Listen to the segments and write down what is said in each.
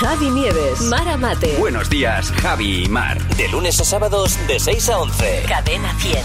Javi Nieves, Mar Amate. Buenos días, Javi y Mar. De lunes a sábados de 6 a 11. Cadena 100.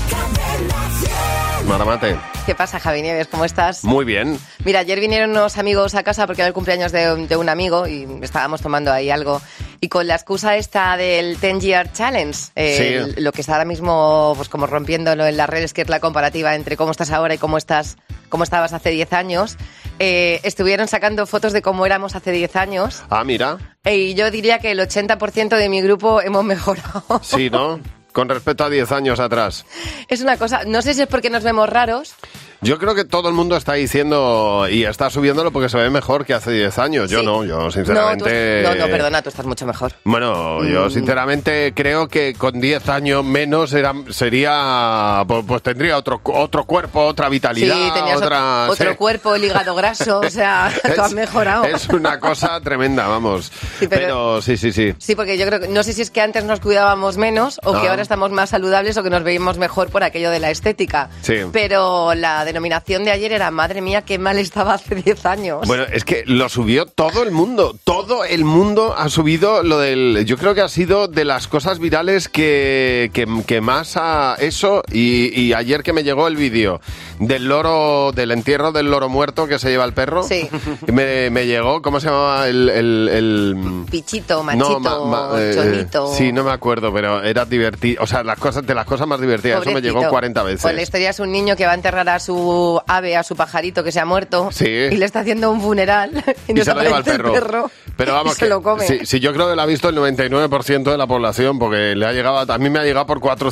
Mar Amate. ¿Qué pasa, Javi Nieves? ¿Cómo estás? Muy bien. Mira, ayer vinieron unos amigos a casa porque era el cumpleaños de un amigo y estábamos tomando ahí algo. Y con la excusa esta del 10-Year Challenge, Sí. lo que está ahora mismo pues como rompiéndolo en las redes, que es la comparativa entre cómo estás ahora y cómo estabas hace 10 años, estuvieron sacando fotos de cómo éramos hace 10 años. Ah, mira. Y yo diría que el 80% de mi grupo hemos mejorado. Sí, ¿no? Con respecto a 10 años atrás. Es una cosa, no sé si es porque nos vemos raros. Yo creo que todo el mundo está diciendo y está subiéndolo porque se ve mejor que hace 10 años. Yo Sí. no, yo sinceramente... No, perdona, tú estás mucho mejor. Bueno, yo sinceramente creo que con 10 años menos sería, pues tendría otro cuerpo, otra vitalidad, Sí, tenías otro sí. cuerpo, el hígado graso, o sea, tú has mejorado. Es una cosa tremenda, vamos. Sí, pero sí. Sí, porque yo creo que, no sé si es que antes nos cuidábamos menos o que ahora estamos más saludables o que nos veíamos mejor por aquello de la estética. Sí. Pero la denominación de ayer era, madre mía, qué mal estaba hace 10 años. Bueno, es que lo subió todo el mundo ha subido lo del... Yo creo que ha sido de las cosas virales que más a eso, y ayer que me llegó el vídeo del loro, del entierro del loro muerto que se lleva el perro, Sí. me llegó, ¿cómo se llamaba? El Pichito, machito, chonito. Sí, no me acuerdo, pero era divertido, o sea, de las cosas más divertidas. Pobrecito. Eso me llegó 40 veces. Pues la historia es un niño que va a enterrar a su ave, a su pajarito que se ha muerto, Sí. y le está haciendo un funeral y Y se lo lleva el desaparece perro. Pero vamos, y se lo come. Sí, yo creo que lo ha visto el 99% de la población, porque le ha llegado, a mí me ha llegado por 4 o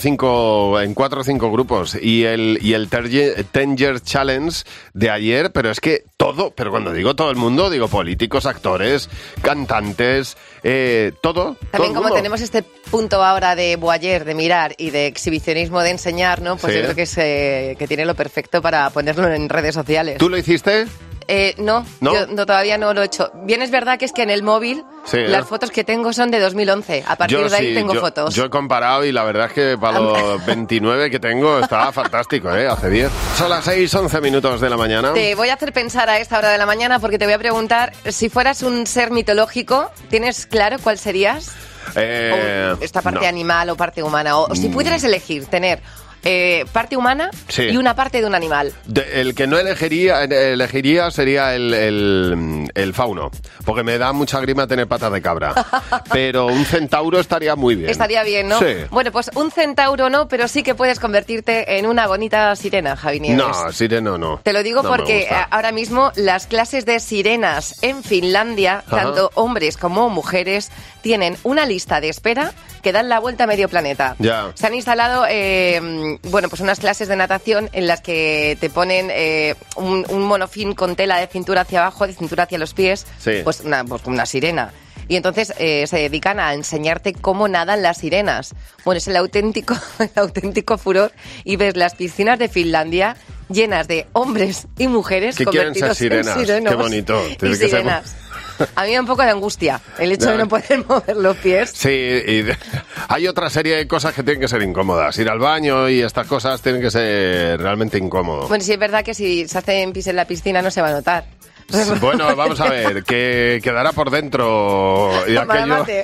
5 grupos. Y el 10-Year Challenge de ayer, pero es que pero cuando digo todo el mundo, digo políticos, actores, cantantes, todo. También el como mundo. tenemos este punto ahora de voyeur, de mirar y de exhibicionismo de enseñar, ¿no? Pues Sí. yo creo que tiene lo perfecto para ponerlo en redes sociales. ¿Tú lo hiciste? No, ¿No? yo todavía no lo he hecho. Bien, es verdad que es que en el móvil Sí, las fotos que tengo son de 2011. A partir de ahí tengo fotos. Yo he comparado y la verdad es que para los 29 que tengo estaba fantástico, hace 10. Son las 6:11 minutos de la mañana. Te voy a hacer pensar a esta hora de la mañana porque te voy a preguntar, si fueras un ser mitológico, ¿tienes claro cuál serías? O esta parte no. animal o parte humana. O si pudieras elegir tener parte humana Sí. y una parte de un animal. El que no elegiría sería el fauno, porque me da mucha grima tener patas de cabra. Pero un centauro estaría muy bien. Estaría bien, ¿no? Sí. Bueno, pues un centauro no, pero sí que puedes convertirte en una bonita sirena, Javi Nieves. No, sireno no. Te lo digo No me porque gusta. ahora mismo las clases de sirenas en Finlandia, Ajá. tanto hombres como mujeres, tienen una lista de espera que dan la vuelta a medio planeta. Ya. Se han instalado pues unas clases de natación en las que te ponen un monofín con tela de cintura hacia abajo, de cintura hacia los pies, Sí. pues una sirena. Y entonces se dedican a enseñarte cómo nadan las sirenas. Bueno, es el auténtico furor. Y ves las piscinas de Finlandia llenas de hombres y mujeres Que quieren ser convertidos en sirenas. sirenos. Qué bonito. Y Tiene que ser- sirenas. A mí me da un poco de angustia el hecho Ya. de no poder mover los pies. Sí, hay otra serie de cosas que tienen que ser incómodas. Ir al baño y estas cosas tienen que ser realmente incómodo. Bueno, sí es verdad que si se hacen pis en la piscina no se va a notar. Bueno, vamos a ver, que quedará por dentro y Maramate.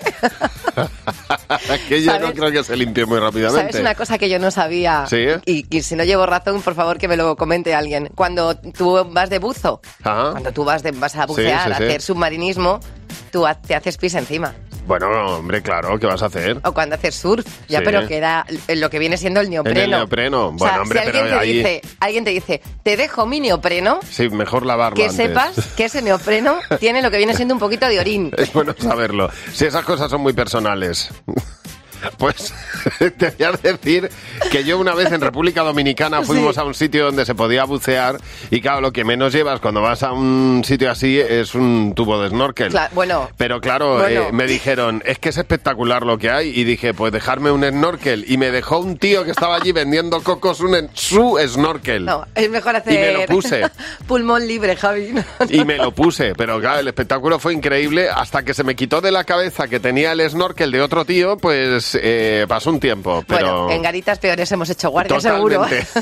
aquello no ¿Sabes? creo que se limpie muy rápidamente. ¿Sabes una cosa que yo no sabía? ¿Sí? Y si no llevo razón, por favor que me lo comente alguien. Cuando tú vas de buzo, Ajá. cuando tú vas a bucear, Sí, sí, a sí. hacer submarinismo, tú te haces pis encima. Bueno, hombre, claro, ¿qué vas a hacer? O cuando haces surf, ya, Sí. pero que era lo que viene siendo el neopreno. En el neopreno. O sea, Bueno, hombre, si alguien pero ahí... alguien te dice, te dejo mi neopreno, Sí, mejor lavarlo que antes. sepas que ese neopreno tiene lo que viene siendo un poquito de orín. Es bueno saberlo. Si esas cosas son muy personales. Pues te voy a decir que yo una vez en República Dominicana fuimos Sí. a un sitio donde se podía bucear y claro, lo que menos llevas cuando vas a un sitio así es un tubo de snorkel. Bueno. Pero claro, Bueno. me dijeron, es que es espectacular lo que hay y dije, pues dejarme un snorkel y me dejó un tío que estaba allí vendiendo cocos su snorkel. No, es mejor hacer Y me lo puse. pulmón libre, Javi. Y me lo puse, pero claro, el espectáculo fue increíble hasta que se me quitó de la cabeza que tenía el snorkel de otro tío, pues Garitas pasó un tiempo, pero... Bueno, en Garitas peores hemos hecho guardia, seguro.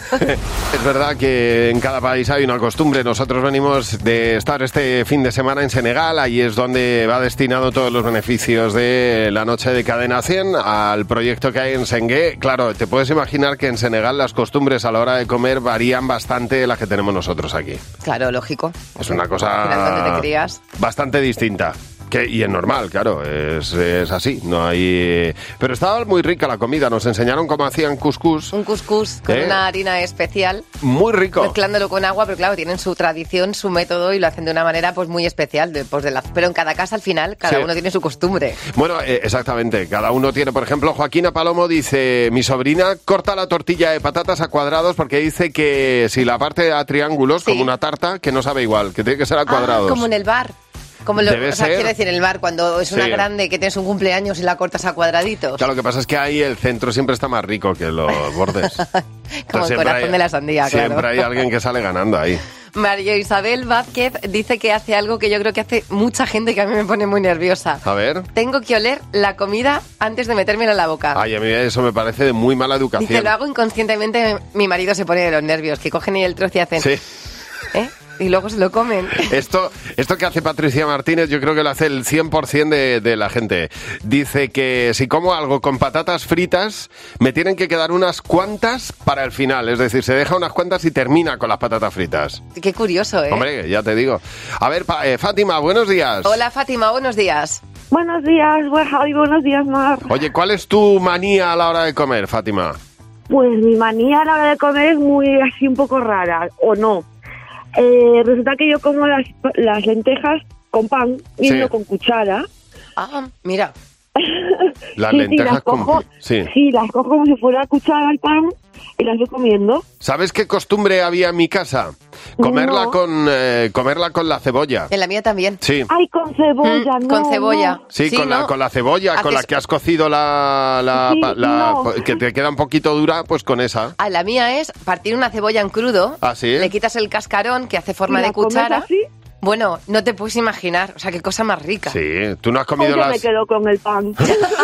Es verdad que en cada país hay una costumbre. Nosotros venimos de estar este fin de semana en Senegal. Ahí es donde va destinado todos los beneficios de la noche de Cadena 100 al proyecto que hay en Sengué. Claro, te puedes imaginar que en Senegal las costumbres a la hora de comer varían bastante de las que tenemos nosotros aquí. Claro, lógico. Es una cosa ¿Dónde te crías? Bastante distinta. Y es normal, claro, es así, no hay... Pero estaba muy rica la comida, nos enseñaron cómo hacían cuscús. Un cuscús con una harina especial. Muy rico. Mezclándolo con agua, pero claro, tienen su tradición, su método y lo hacen de una manera pues muy especial. Pero en cada casa al final, cada uno tiene su costumbre. Bueno, exactamente, cada uno tiene, por ejemplo, Joaquina Palomo dice, mi sobrina corta la tortilla de patatas a cuadrados porque dice que si la parte a triángulos, como una tarta, que no sabe igual, que tiene que ser a cuadrados. Como en el bar. Quiero decir, en el bar, cuando es una grande que tienes un cumpleaños y la cortas a cuadraditos. Claro, lo que pasa es que ahí el centro siempre está más rico que los bordes. Como el corazón de la sandía, claro. Siempre hay alguien que sale ganando ahí. María Isabel Vázquez dice que hace algo que yo creo que hace mucha gente que a mí me pone muy nerviosa. A ver. Tengo que oler la comida antes de metérmela en la boca. Ay, a mí eso me parece de muy mala educación. Dice, lo hago inconscientemente, mi marido se pone de los nervios, que cogen ahí el trozo y hacen... Sí. Y luego se lo comen. Esto que hace Patricia Martínez yo creo que lo hace el 100% de la gente. Dice que si como algo con patatas fritas, me tienen que quedar unas cuantas para el final. Es decir, se deja unas cuantas y termina con las patatas fritas. Qué curioso, ¿eh? Hombre, ya te digo. A ver, Fátima, buenos días. Hola, Fátima, buenos días. Buenos días, Javi, buenos días, Mar. Oye, ¿cuál es tu manía a la hora de comer, Fátima? Pues mi manía a la hora de comer es muy así un poco rara, ¿o no? Resulta que yo como las lentejas con pan y no con cuchara. Ah, mira. Las lentejas con pan. Sí, las cojo como si fuera cuchara al pan y las voy comiendo. ¿Sabes qué costumbre había en mi casa? Comerla con la cebolla. En la mía también. Sí. Ay, con cebolla, no. Con cebolla. No. Sí, con la cebolla, con la que has cocido que te queda un poquito dura, pues con esa. La mía es partir una cebolla en crudo. ¿Ah, sí? Le quitas el cascarón que hace forma de cuchara. ¿Así? Bueno, no te puedes imaginar, o sea, qué cosa más rica. Sí, tú no has comido Yo me quedo con el pan.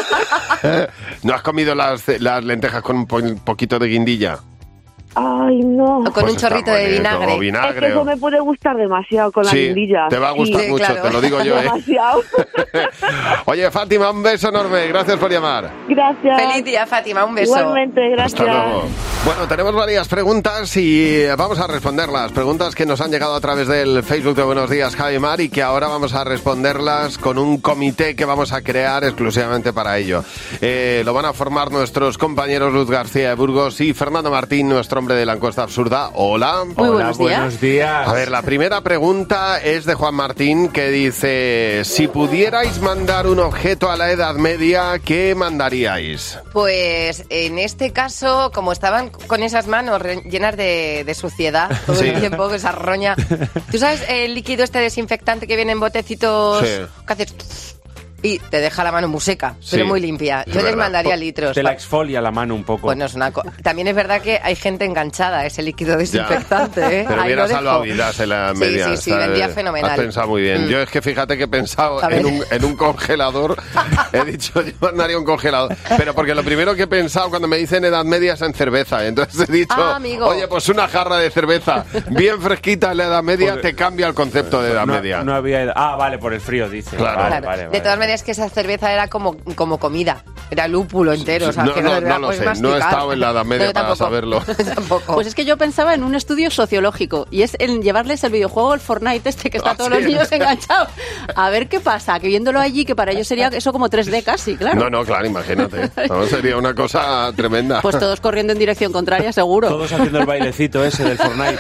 ¿No has comido las lentejas con un poquito de guindilla? Ay, no. O con Pues un chorrito de vinagre. Es que eso me puede gustar demasiado con la guindilla. Te va a gustar mucho, claro. te lo digo yo, Demasiado. Oye, Fátima, un beso enorme. Gracias por llamar. Gracias. Feliz día, Fátima, un beso. Igualmente, gracias. Hasta luego. Bueno, tenemos varias preguntas y vamos a responderlas. Preguntas que nos han llegado a través del Facebook de Buenos Días, Javi Mar, y que ahora vamos a responderlas con un comité que vamos a crear exclusivamente para ello. Lo van a formar nuestros compañeros Luz García de Burgos y Fernando Martín, nuestro hombre de la encuesta absurda. Hola. Muy buenos días. Buenos días. A ver, la primera pregunta es de Juan Martín, que dice, si pudierais mandar un objeto a la Edad Media, ¿qué mandaríais? Pues en este caso, como estaban con esas manos llenas de suciedad todo el tiempo, esa roña. ¿Tú sabes el líquido este desinfectante que viene en botecitos? Sí. Que haces y te deja la mano muy seca, pero muy limpia. Yo les mandaría litros. Te la exfolia la mano un poco. Pues no es una También es verdad que hay gente enganchada a ese líquido desinfectante, ¿eh? Pero hubiera salvado vidas en la media. Sí, vendría fenomenal. Has pensado muy bien. Yo es que fíjate que he pensado en un congelador. He dicho, yo mandaría un congelador. Pero porque lo primero que he pensado cuando me dicen Edad Media es en cerveza. Entonces he dicho, amigo. Oye, pues una jarra de cerveza bien fresquita en la Edad Media te cambia el concepto de Edad Media. No había edad. Vale, por el frío, dice. Claro. Vale. De todas maneras, es que esa cerveza era como comida. Era lúpulo entero. O sea, que no lo sé. No he estado en la Edad Media para saberlo. Tampoco. Pues es que yo pensaba en un estudio sociológico y es en llevarles el videojuego, el Fortnite que está todos los niños enganchados. A ver qué pasa, que viéndolo allí, que para ellos sería eso como 3D casi, claro. No, claro, imagínate. No, sería una cosa tremenda. Pues todos corriendo en dirección contraria, seguro. Todos haciendo el bailecito ese del Fortnite.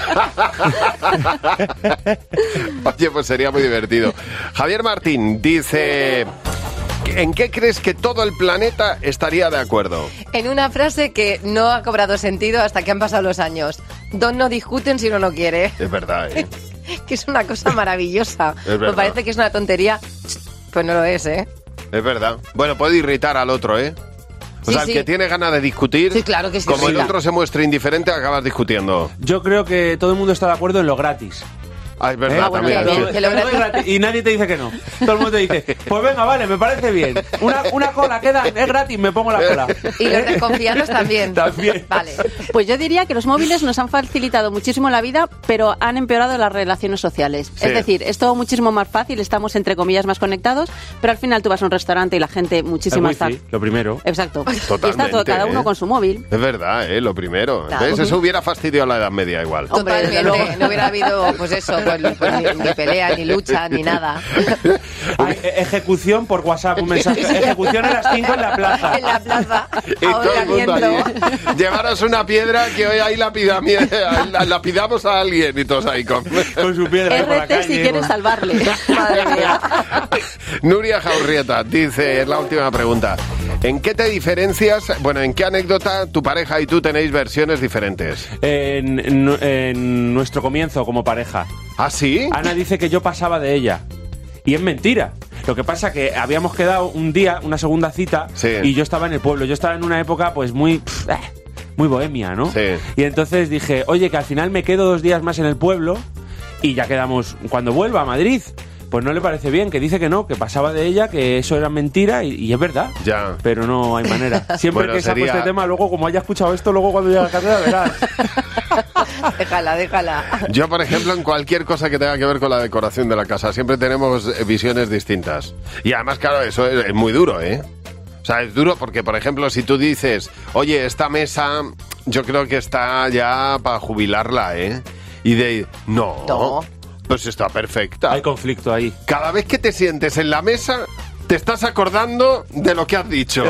Oye, pues sería muy divertido. Javier Martín dice... ¿En qué crees que todo el planeta estaría de acuerdo? En una frase que no ha cobrado sentido hasta que han pasado los años. Dos no discuten si uno no quiere. Es verdad, ¿eh? Que es una cosa maravillosa. Es verdad. Me parece que es una tontería, pues no lo es, ¿eh? Es verdad. Bueno, puede irritar al otro, ¿eh? O sea, el que tiene ganas de discutir, sí, claro que sí, como el otro se muestra indiferente, acabas discutiendo. Yo creo que todo el mundo está de acuerdo en lo gratis. Ah, es verdad, bueno, también. bien, sí. que lo Te lo doy gratis. Y nadie te dice que no. Todo el mundo te dice, pues venga, vale, me parece bien. Una cola queda, es gratis, me pongo la cola. Y los desconfiados también. También. Vale. Pues yo diría que los móviles nos han facilitado muchísimo la vida, pero han empeorado las relaciones sociales. Sí. Es decir, es todo muchísimo más fácil, estamos entre comillas más conectados, pero al final tú vas a un restaurante y la gente muchísima El está... wifi, lo primero. Exacto. Y Totalmente, está todo, cada uno con su móvil. Es verdad, lo primero. Claro. ¿Ves? Eso hubiera fastidiado a la Edad Media igual. Hombre, desde Totalmente. luego. No hubiera habido, pues eso, ni pelea, ni lucha, ni nada. Ay, ejecución por WhatsApp, un mensaje. Ejecución a las 5 en la plaza. En la plaza. Y todo el mundo ahorcamiento. allí. Llevaros una piedra que hoy ahí lapidamos a alguien y todos ahí con... Con su piedra ahí por la RT calle. si quieres salvarle. Madre mía. Nuria Jaurrieta dice, es la última pregunta. ¿En qué te diferencias? Bueno, ¿en qué anécdota tu pareja y tú tenéis versiones diferentes? En nuestro comienzo como pareja. ¿Ah, sí? Ana dice que yo pasaba de ella. Y es mentira. Lo que pasa que habíamos quedado un día, una segunda cita, Sí. y yo estaba en el pueblo. Yo estaba en una época pues muy bohemia, ¿no? Sí. Y entonces dije, oye, que al final me quedo 2 días más en el pueblo y ya quedamos cuando vuelva a Madrid. Pues no le parece bien, que dice que no, que pasaba de ella, que eso era mentira y es verdad. Ya. Pero no hay manera. Siempre Bueno, que saco sería- este tema, luego como haya escuchado esto, luego cuando llegue a casa verás. Déjala. Yo, por ejemplo, en cualquier cosa que tenga que ver con la decoración de la casa, siempre tenemos visiones distintas. Y además, claro, eso es muy duro, ¿eh? O sea, es duro porque, por ejemplo, si tú dices, oye, esta mesa yo creo que está ya para jubilarla, ¿eh? Y de, no, pues está perfecta. Hay conflicto ahí. Cada vez que te sientes en la mesa, te estás acordando de lo que has dicho.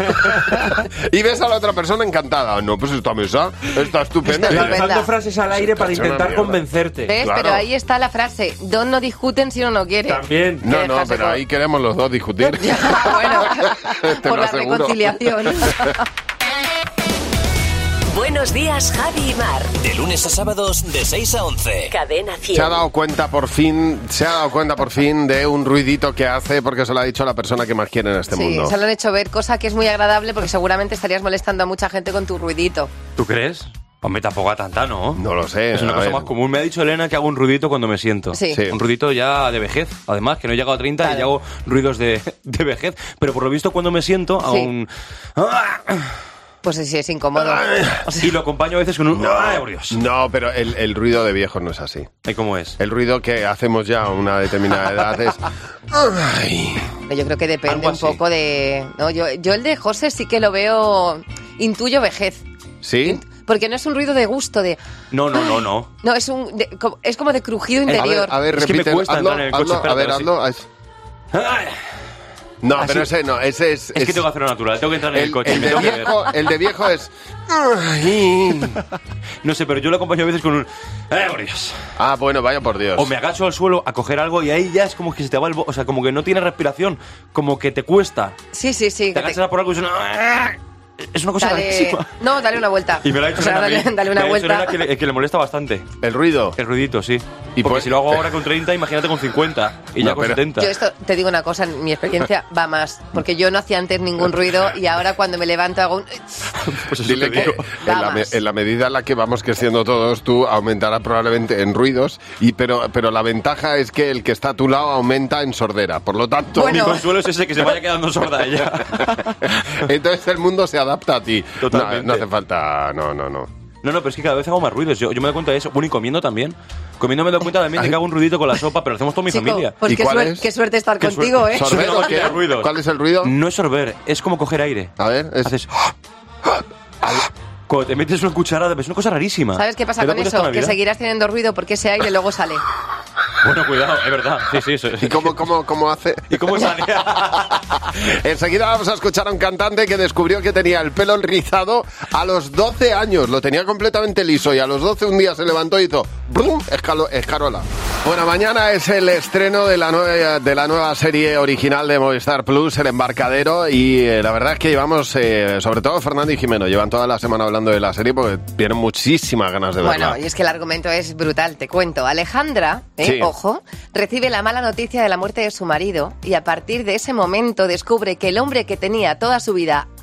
Y ves a la otra persona encantada. No, pues esta mesa está estupenda. Está Lanzando estupenda. frases al aire para Está hecha una intentar mierda. convencerte. ¿Ves? Claro. Pero ahí está la frase. Dos no discuten si uno no quiere. También. No, que no, dejarse pero con- ahí queremos los dos discutir. Bueno, Te por lo la aseguro. reconciliación. Buenos días, Javi y Mar. De lunes a sábados de 6 a 11. Cadena 100. Se ha dado cuenta por fin de un ruidito que hace porque se lo ha dicho la persona que más quiere en este Sí, mundo. se lo han hecho ver, cosa que es muy agradable porque seguramente estarías molestando a mucha gente con tu ruidito. ¿Tú crees? Hombre, tampoco a tanta, ¿no? No lo sé. Es una a cosa ver. más común. Me ha dicho Elena que hago un ruidito cuando me siento. Sí. Sí. Un ruidito ya de vejez. Además, que no he llegado a 30 y Claro. ya hago ruidos de vejez. Pero por lo visto, cuando me siento, hago Sí. un... Pues sí, es incómodo. O sea, Y lo acompaño a veces con un... ¡Ay, por Dios! No, pero el ruido de viejo no es así. ¿Y cómo es? El ruido que hacemos ya a una determinada edad es... Ay. yo creo que depende Algo un así. poco de... No, yo el de José sí que lo veo... Intuyo vejez. ¿Sí? Porque no es un ruido de gusto, de... No. No, es como de crujido interior. A ver, Es que me repite, cuesta hazlo, entrar en el coche, hazlo, a ver, espérate, hazlo. No, pero ese no, ese es... Es que tengo que hacerlo natural. Tengo que entrar en el coche. el me de tengo que ver. viejo, el de viejo es... Ay. No sé, pero yo lo acompaño a veces con un... ¡Ay, por Dios! Ah, bueno, vaya por Dios. O me agacho al suelo a coger algo y ahí ya es como que se te va el... O sea, como que no tiene respiración. Como que te cuesta. Sí. Te agachas a por algo y suena... Es una cosa rarísima. No, dale una vuelta. Y me lo ha dicho O sea, Elena a mí. dale Me una ha dicho vuelta. Elena que le molesta bastante. El ruido. El ruidito, sí. Y Porque pues- si lo hago ahora con 30, imagínate con 50. Y No, ya con pero- 70. Yo esto, te digo una cosa, mi experiencia va más. Porque yo no hacía antes ningún ruido y ahora cuando me levanto hago un... Pues eso Dile te que digo. en la medida en la que vamos creciendo todos, tú aumentarás probablemente en ruidos, pero la ventaja es que el que está a tu lado aumenta en sordera. Por lo tanto, Bueno. Mi consuelo es ese, que se vaya quedando sorda ella. entonces el mundo se adapta a ti. Totalmente. No hace falta... No. No, pero es que cada vez hago más ruidos. Yo me doy cuenta de eso. Bueno, y comiendo también. Comiendo me doy cuenta también de que hago un ruidito con la sopa, pero lo hacemos toda mi Chico, familia. pues ¿Y qué, cuál es? qué suerte estar Qué contigo, suerte. ¿eh? ¿Sorber Es una o qué? máquina de ruidos. ¿Cuál es el ruido? No es sorber, es como coger aire. A ver, es... Haces... Cuando te metes una cucharada, es una cosa rarísima. ¿Sabes qué pasa ¿Te das con cuenta eso? toda la Que vida? seguirás teniendo ruido porque ese aire luego sale. Bueno, cuidado, es verdad. Sí, eso. ¿Y cómo hace? ¿Y cómo sale? Enseguida vamos a escuchar a un cantante que descubrió que tenía el pelo rizado a los 12 años. Lo tenía completamente liso y a los 12 un día se levantó y hizo ¡brum! Escarola. Bueno, mañana es el estreno de la nueva serie original de Movistar Plus, El Embarcadero, y la verdad es que llevamos, sobre todo Fernando y Jimeno, llevan toda la semana hablando de la serie porque tienen muchísimas ganas de verla. Bueno, y es que el argumento es brutal, te cuento. Alejandra, Sí. ojo, recibe la mala noticia de la muerte de su marido y a partir de ese momento descubre que el hombre que tenía toda su vida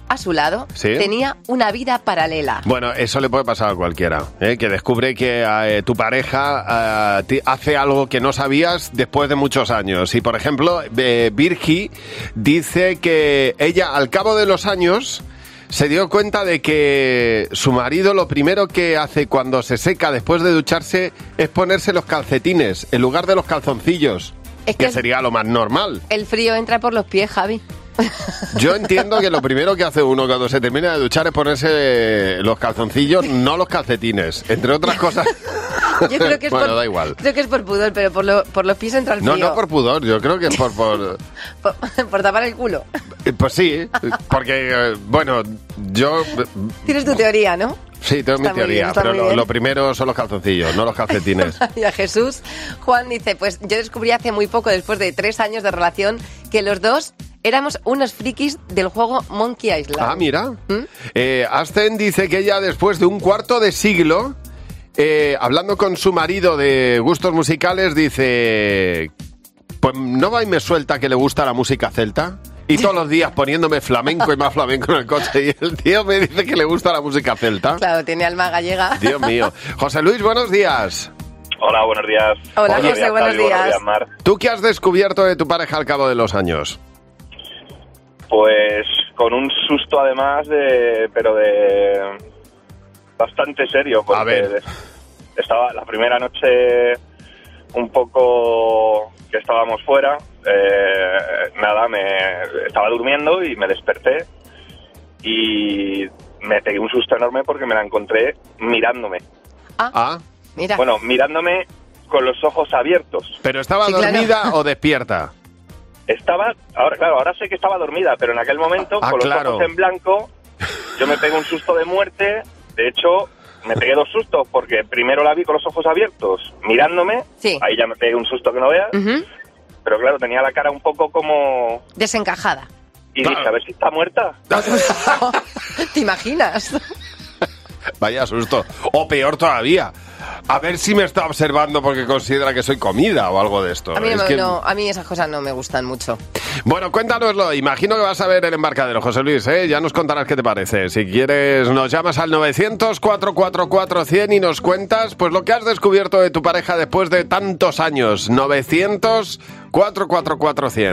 a su lado, ¿Sí? tenía una vida paralela. Bueno, eso le puede pasar a cualquiera, que descubre que tu pareja hace algo que no sabías después de muchos años. Y, por ejemplo, Virgi dice que ella, al cabo de los años, se dio cuenta de que su marido lo primero que hace cuando se seca después de ducharse es ponerse los calcetines en lugar de los calzoncillos, Es que que sería lo más normal. el frío entra por los pies, Javi. Yo entiendo que lo primero que hace uno cuando se termina de duchar es ponerse los calzoncillos, no los calcetines, entre otras cosas. Yo creo que es bueno, da igual. Creo que es por pudor, pero por los pies entra el frío. No por pudor, yo creo que es por por tapar el culo. pues sí, porque, bueno, yo... Tienes tu teoría, ¿no? Sí, tengo mi Está muy teoría, bien, está pero muy bien. lo primero son los calzoncillos, no los calcetines. Y a Jesús, Juan dice, pues yo descubrí hace muy poco, después de 3 años de relación, que los dos éramos unos frikis del juego Monkey Island. Ah, mira. Aston dice que ella, después de un cuarto de siglo, hablando con su marido de gustos musicales, dice, pues no va y me suelta que le gusta la música celta. Y todos los días poniéndome flamenco y más flamenco en el coche. Y el tío me dice que le gusta la música celta. Claro, tiene alma gallega. Dios mío. José Luis, buenos días. Hola, buenos días. Hola, Buenos José, días, buenos Javi, días. Mar. ¿Tú qué has descubierto de tu pareja al cabo de los años? Pues con un susto además pero de bastante serio. Porque A ver. Estaba la primera noche un poco que estábamos fuera, estaba durmiendo y me desperté y me pegué un susto enorme porque me la encontré mirándome. Mira. Bueno, mirándome con los ojos abiertos. ¿Pero estaba Sí, claro. dormida o despierta? Ahora sé que estaba dormida, pero en aquel momento, con los ojos en blanco, yo me pegué un susto de muerte. De hecho, me pegué 2 sustos, porque primero la vi con los ojos abiertos, mirándome, Sí. ahí ya me pegué un susto que no veas, Ujú. pero claro, tenía la cara un poco como... Desencajada. Y dije, a ver si está muerta. ¿Te imaginas? Vaya susto. O peor todavía, a ver si me está observando porque considera que soy comida o algo de esto. A mí, Es que- a mí esas cosas no me gustan mucho. Bueno, cuéntanoslo. Imagino que vas a ver El Embarcadero, José Luis, ¿eh? Ya nos contarás qué te parece. Si quieres, nos llamas al 900-444-100 y nos cuentas pues lo que has descubierto de tu pareja después de tantos años. 900-444-100.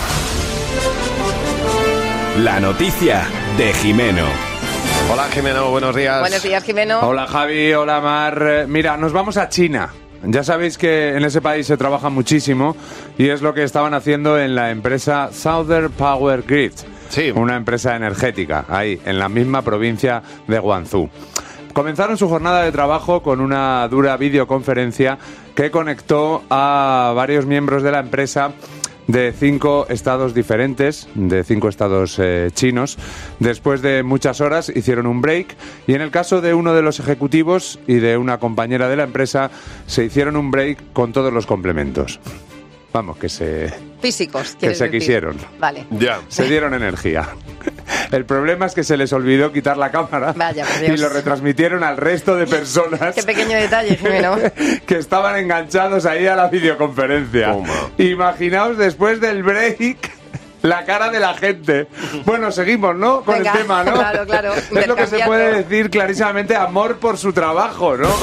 La noticia de Jimeno. Hola, Jimeno, buenos días. Buenos días, Jimeno. Hola Javi, hola Mar. Mira, nos vamos a China. Ya sabéis que en ese país se trabaja muchísimo y es lo que estaban haciendo en la empresa Southern Power Grid, Sí. una empresa energética, ahí, en la misma provincia de Guangzhou. Comenzaron su jornada de trabajo con una dura videoconferencia que conectó a varios miembros de la empresa de 5 estados diferentes, de 5 estados chinos. Después de muchas horas hicieron un break y en el caso de uno de los ejecutivos y de una compañera de la empresa se hicieron un break con todos los complementos. Vamos, que se Físicos, quieres se decir. quisieron. Vale. Ya. Se dieron energía. El problema es que se les olvidó quitar la cámara Vaya, por Dios. y lo retransmitieron al resto de personas Qué pequeño detalle, Jimeno. que estaban enganchados ahí a la videoconferencia. Toma. Imaginaos después del break la cara de la gente. Bueno, seguimos, ¿no? Con Venga, el tema, ¿no? claro, claro, Es lo que se intercambiando. puede decir clarísimamente, amor por su trabajo, ¿no?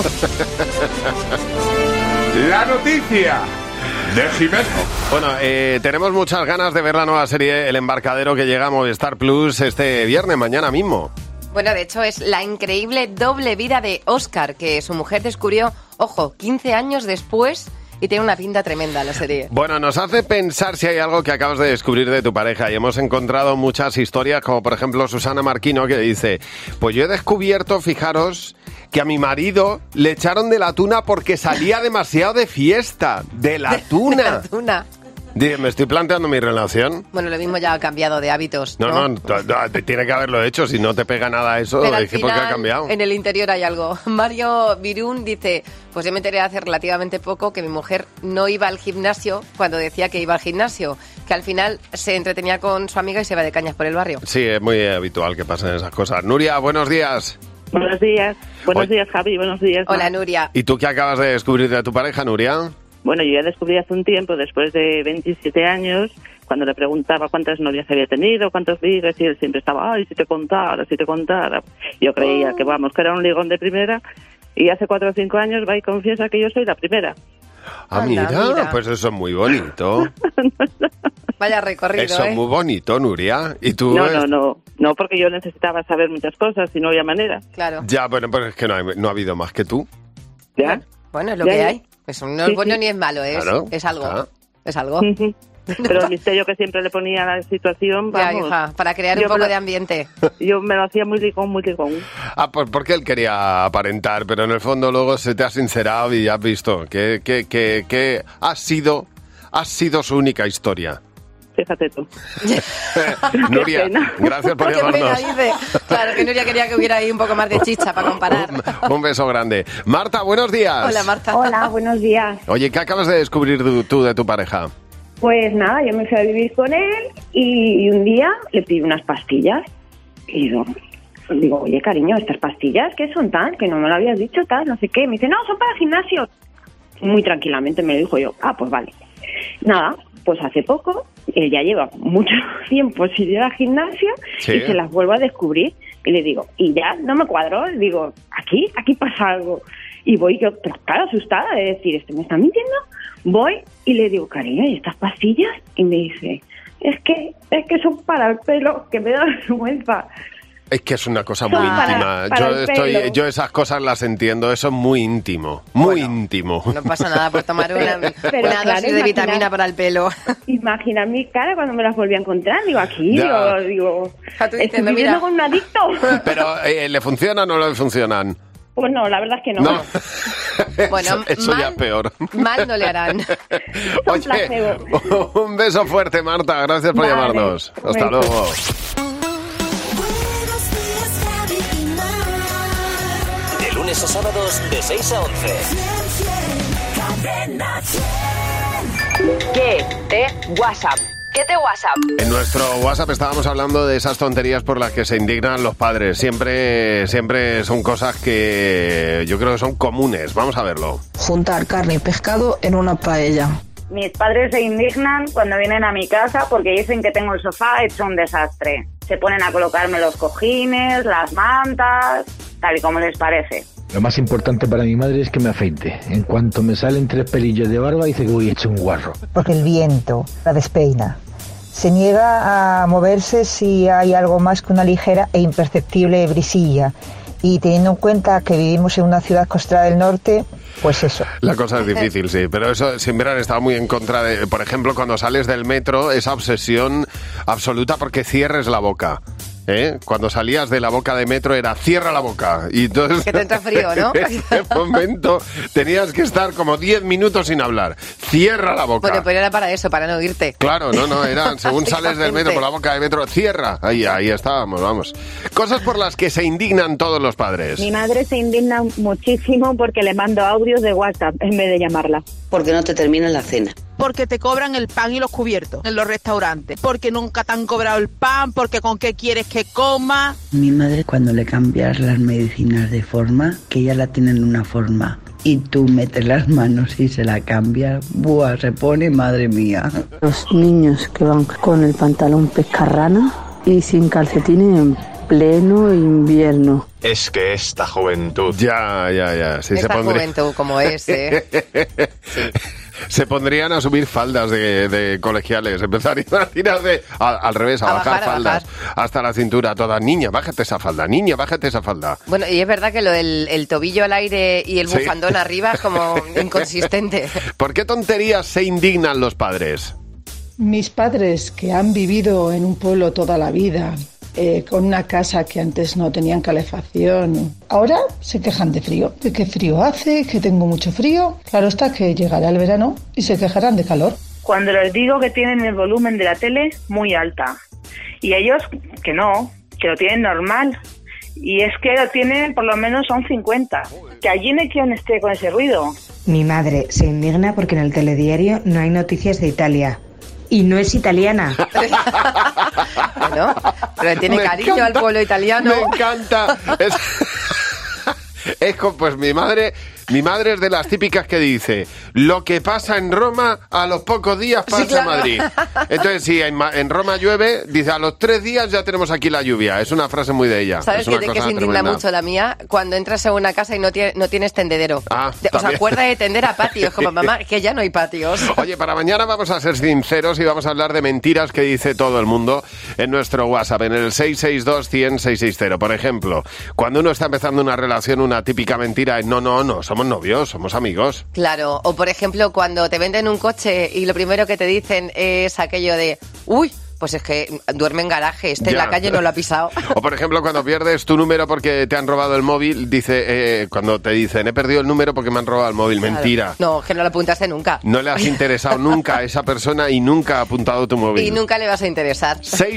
La noticia de Jimeno. Bueno, tenemos muchas ganas de ver la nueva serie El Embarcadero que llega a Movistar Plus este viernes, mañana mismo. Bueno, de hecho es la increíble doble vida de Oscar, que su mujer descubrió, ojo, 15 años después, y tiene una pinta tremenda la serie. Bueno, nos hace pensar si hay algo que acabas de descubrir de tu pareja y hemos encontrado muchas historias, como por ejemplo Susana Marquino, que dice, pues yo he descubierto, fijaros, que a mi marido le echaron de la tuna porque salía demasiado de fiesta. ¡De la tuna! La tuna. Dice, me estoy planteando mi relación. Bueno, lo mismo ya ha cambiado de hábitos, ¿no? No, tiene que haberlo hecho. Si no te pega nada eso, Pero al es que porque ha final, cambiado. en el interior hay algo. Mario Virún dice, pues yo me enteré hace relativamente poco que mi mujer no iba al gimnasio cuando decía que iba al gimnasio, que al final se entretenía con su amiga y se va de cañas por el barrio. Sí, es muy habitual que pasen esas cosas. Nuria, buenos días. Buenos días. Buenos Oye. días, Javi. Buenos días. Hola, Mar. Nuria. ¿Y tú qué acabas de descubrir de tu pareja, Nuria? Bueno, yo ya descubrí hace un tiempo, después de 27 años, Cuando le preguntaba cuántas novias había tenido, cuántos ligues, y él siempre estaba, ay, si te contara. Yo creía que era un ligón de primera, y hace 4 o 5 años va y confiesa que yo soy la primera. Mira, pues eso es muy bonito. Vaya recorrido, Eso es muy bonito, Nuria. ¿Y tú? No, porque yo necesitaba saber muchas cosas y no había manera. Claro. Ya, bueno, pues es que no ha habido más que tú. ¿Ya? Bueno, es lo que hay. Eso no es bueno ni es malo, Claro. es algo. Ah. Es algo. Pero el misterio que siempre le ponía a la situación, Ya, hija, para crear un poco de ambiente. Yo me lo hacía muy ligón. Pues porque él quería aparentar, pero en el fondo luego se te ha sincerado y has visto que ha sido su única historia. Fíjate tú. Nuria, gracias por llamarnos. Qué pena, dice. Claro, que Nuria quería que hubiera ahí un poco más de chicha para comparar. Un beso grande. Marta, buenos días. Hola, Marta. Hola, buenos días. Oye, ¿qué acabas de descubrir tú de tu pareja? Pues nada, yo me fui a vivir con él y un día le pedí unas pastillas. Y yo digo, oye, cariño, ¿estas pastillas qué son tal? Que no me lo habías dicho tal, no sé qué. Me dice, no, son para el gimnasio. Muy tranquilamente me lo dijo yo. Pues vale. Nada, pues hace poco, él ya lleva mucho tiempo sin ir al gimnasio y se las vuelvo a descubrir. Y le digo, y ya no me cuadró. Digo, aquí pasa algo. Y voy yo, pero claro, asustada de decir, ¿me está mintiendo? Voy y le digo, cariño, ¿y estas pastillas? Y me dice, es que son para el pelo, que me da vergüenza. Es que es una cosa muy íntima. Yo esas cosas las entiendo, eso es muy íntimo, íntimo. No pasa nada por tomar una dosis de vitamina para el pelo. Imagina mi cara cuando me las volví a encontrar, digo, estoy viviendo con un adicto. Pero, ¿le funcionan o no le funcionan? Pues no, la verdad es que no. Bueno, eso ya es peor. Mal no le harán. Oye, un beso fuerte, Marta. Gracias por llamarnos. Hasta luego. De lunes a sábados, de 6 a 11. ¿Qué te WhatsApp? ¿Qué te WhatsApp? En nuestro WhatsApp estábamos hablando de esas tonterías por las que se indignan los padres. Siempre son cosas que yo creo que son comunes. Vamos a verlo. Juntar carne y pescado en una paella. Mis padres se indignan cuando vienen a mi casa porque dicen que tengo el sofá hecho un desastre. Se ponen a colocarme los cojines, las mantas, tal y como les parece. Lo más importante para mi madre es que me afeite. En cuanto me salen 3 pelillos de barba, dice que voy hecho un guarro. Porque el viento la despeina. Se niega a moverse si hay algo más que una ligera e imperceptible brisilla. Y teniendo en cuenta que vivimos en una ciudad costera del norte, pues eso. La cosa es difícil, sí, pero eso siempre han estado muy en contra de, por ejemplo, cuando sales del metro, esa obsesión absoluta porque cierres la boca. Cuando salías de la boca de metro era cierra la boca y entonces que te entra frío, ¿no? En ese momento tenías que estar como 10 minutos sin hablar. Cierra la boca. Bueno, pero era para eso, para no oírte. Claro, era según sales del metro por la boca de metro, cierra. Ahí estábamos, vamos. Cosas por las que se indignan todos los padres. Mi madre se indigna muchísimo porque le mando audios de WhatsApp en vez de llamarla. Porque no te terminan la cena. Porque te cobran el pan y los cubiertos en los restaurantes. Porque nunca te han cobrado el pan, porque con qué quieres que coma. Mi madre, cuando le cambias las medicinas de forma, que ella la tiene en una forma, y tú metes las manos y se la cambias, ¡buah! Se pone, madre mía. Los niños que van con el pantalón pescarrana y sin calcetines en pleno invierno. Es que esta juventud... Ya. Sí, esta juventud como es, Sí. Se pondrían a subir faldas de colegiales, empezarían a tirar al revés, a bajar faldas hasta la cintura. Toda niña, bájate esa falda, niña, bájate esa falda. Bueno, y es verdad que lo del el tobillo al aire y el bufandón arriba es como inconsistente. ¿Por qué tonterías se indignan los padres? Mis padres, que han vivido en un pueblo toda la vida, con una casa que antes no tenían calefacción, ahora se quejan de frío. De qué frío hace, que tengo mucho frío. Claro está que llegará el verano y se quejarán de calor. Cuando les digo que tienen el volumen de la tele muy alta y ellos que no, que lo tienen normal. Y es que lo tienen por lo menos son 50. Que allí no hay quien esté con ese ruido. Mi madre se indigna porque en el telediario no hay noticias de Italia. Y no es italiana. Bueno, pero tiene cariño al pueblo italiano. Me encanta. Pues mi madre Mi madre es de las típicas que dice, lo que pasa en Roma, a los pocos días pasa en Madrid. Entonces, si en Roma llueve, dice, a los 3 días ya tenemos aquí la lluvia. Es una frase muy de ella. ¿Sabes es de qué se indigna mucho la mía? Cuando entras a una casa y no tienes tendedero. ¿Os acuerdas de tender a patios? Como mamá, que ya no hay patios. Oye, para mañana vamos a ser sinceros y vamos a hablar de mentiras que dice todo el mundo en nuestro WhatsApp, en el 662-100-660. Por ejemplo, cuando uno está empezando una relación, una típica mentira es no, somos novios, somos amigos. Claro, o por ejemplo, cuando te venden un coche y lo primero que te dicen es aquello de, uy, pues es que duerme en garaje, en la calle no lo ha pisado. O por ejemplo, cuando pierdes tu número porque te han robado el móvil, cuando te dicen, he perdido el número porque me han robado el móvil. Claro. Mentira. No, que no lo apuntaste nunca. No le has interesado nunca a esa persona y nunca ha apuntado tu móvil. Y nunca le vas a interesar.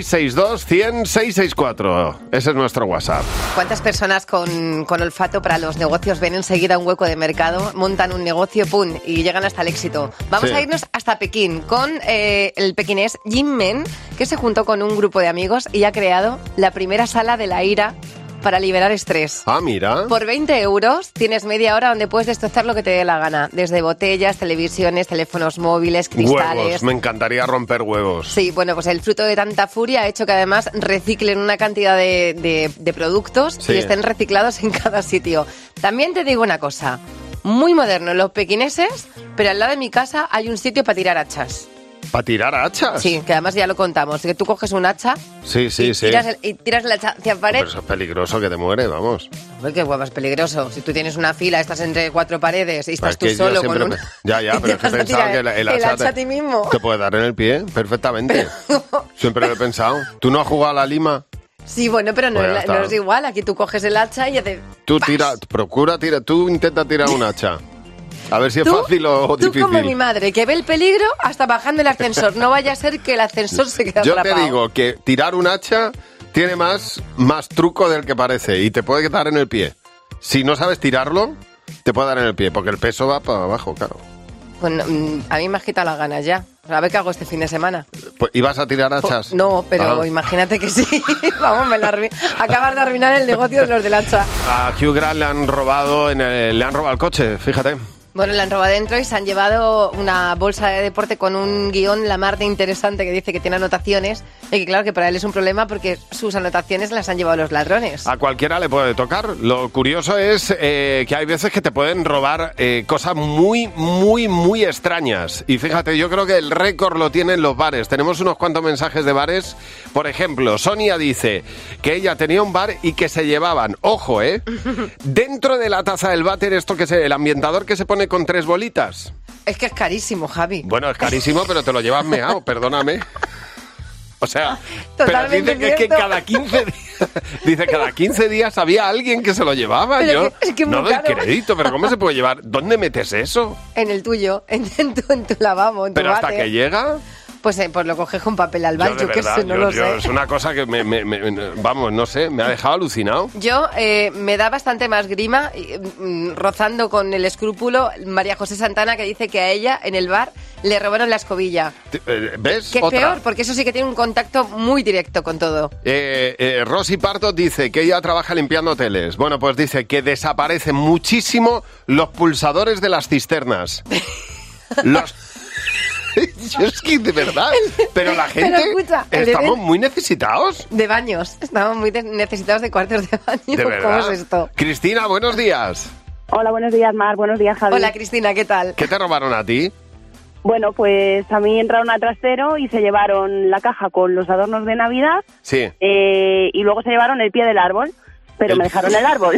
662-100-664. Ese es nuestro WhatsApp. ¿Cuántas personas con olfato para los negocios ven enseguida un hueco de mercado, montan un negocio, pum, y llegan hasta el éxito? Vamos a irnos hasta Pekín con el pequinés Jim Men, que se juntó con un grupo de amigos y ha creado la primera sala de la ira para liberar estrés. Ah, mira. Por 20 euros tienes media hora donde puedes destrozar lo que te dé la gana. Desde botellas, televisiones, teléfonos móviles, cristales... Huevos, me encantaría romper huevos. Sí, bueno, pues el fruto de tanta furia ha hecho que además reciclen una cantidad de productos y estén reciclados en cada sitio. También te digo una cosa, muy moderno los pequineses, pero al lado de mi casa hay un sitio para tirar hachas. ¿Para tirar hachas? Sí, que además ya lo contamos. Que tú coges un hacha y tiras el hacha hacia pared. Pero eso es peligroso, que te muere, vamos. Uy, qué huevo, es peligroso. Si tú tienes una fila, estás entre 4 paredes y estás tú solo con un... Ya, pero es que pensaba que el hacha a ti mismo. Te puede dar en el pie perfectamente. Siempre lo he pensado. ¿Tú no has jugado a la lima? Sí, bueno, pero no es igual. Aquí tú coges el hacha y haces... Tú intenta tirar un hacha. A ver si es fácil o difícil. Tú como mi madre, que ve el peligro hasta bajando el ascensor. No vaya a ser que el ascensor se quede atrapado. Yo te digo que tirar un hacha tiene más truco del que parece y te puede dar en el pie. Si no sabes tirarlo, te puede dar en el pie, porque el peso va para abajo, claro. Bueno, a mí me has quitado las ganas ya. A ver qué hago este fin de semana. Pues, ¿ibas a tirar hachas? No, pero imagínate que sí. Vamos, acabas de arruinar el negocio de los del hacha. A Hugh Grant le han robado el coche, fíjate. Bueno, le han robado dentro y se han llevado una bolsa de deporte con un guión la mar de interesante que dice que tiene anotaciones y que claro que para él es un problema porque sus anotaciones las han llevado los ladrones. A cualquiera le puede tocar. Lo curioso es que hay veces que te pueden robar cosas muy, muy, muy extrañas. Y fíjate, yo creo que el récord lo tienen los bares. Tenemos unos cuantos mensajes de bares. Por ejemplo, Sonia dice que ella tenía un bar y que se llevaban, ojo, dentro de la taza del váter, esto que es el ambientador que se pone con 3 bolitas. Es que es carísimo, Javi. Bueno, es carísimo, pero te lo llevas meao, perdóname. O sea, totalmente pero dice que cada 15 días, dice cada 15 días había alguien que se lo llevaba. Pero es que no doy crédito, pero ¿cómo se puede llevar? ¿Dónde metes eso? En el tuyo, en tu lavabo, en tu pero hasta váter. Que llega... Pues lo coges con papel al baño, que eso no lo sé. Es una cosa que vamos, no sé, me ha dejado alucinado. Yo me da bastante más grima, rozando con el escrúpulo, María José Santana, que dice que a ella en el bar le robaron la escobilla. ¿Ves? Que es peor, porque eso sí que tiene un contacto muy directo con todo. Rosy Parto dice que ella trabaja limpiando hoteles. Bueno, pues dice que desaparecen muchísimo los pulsadores de las cisternas. Yo es que de verdad, pero la gente, escucha, estamos muy necesitados. De baños, estamos muy necesitados de cuartos de baño. ¿De verdad? ¿Cómo es esto? Cristina, buenos días. Hola, buenos días, Mar, buenos días, Javi. Hola, Cristina, ¿qué tal? ¿Qué te robaron a ti? Bueno, pues a mí entraron a trastero y se llevaron la caja con los adornos de Navidad. Sí. Y luego se llevaron el pie del árbol, pero me dejaron el árbol.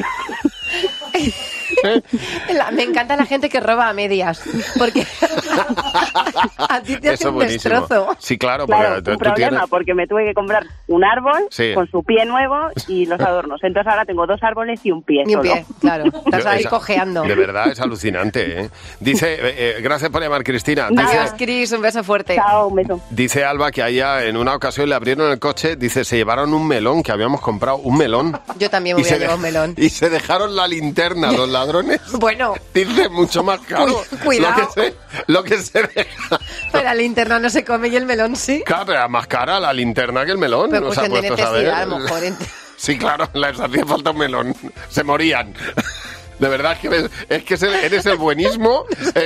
Me encanta la gente que roba a medias, porque a ti te hace un destrozo. Sí, claro, un problema, porque me tuve que comprar un árbol con su pie nuevo y los adornos. Entonces ahora tengo 2 árboles y un pie solo. Pie, claro. Estás ahí cojeando. De verdad, es alucinante, ¿eh? Dice, gracias por llamar, Cristina. Gracias, Cris, un beso fuerte. Chao, un beso. Dice Alba que allá en una ocasión le abrieron el coche, dice, se llevaron un melón, que habíamos comprado un melón. Yo también me voy a llevar un melón. Y se dejaron la linterna, los ladrones. Bueno. Dice, mucho más caro. Cuidado. Lo que se deja. Pero la linterna no se come y el melón sí. Claro, pero era más cara la linterna que el melón. Pero pues de necesidad, a lo mejor. Sí, claro, les hacía falta un melón. Se morían. De verdad es que eres el buenismo.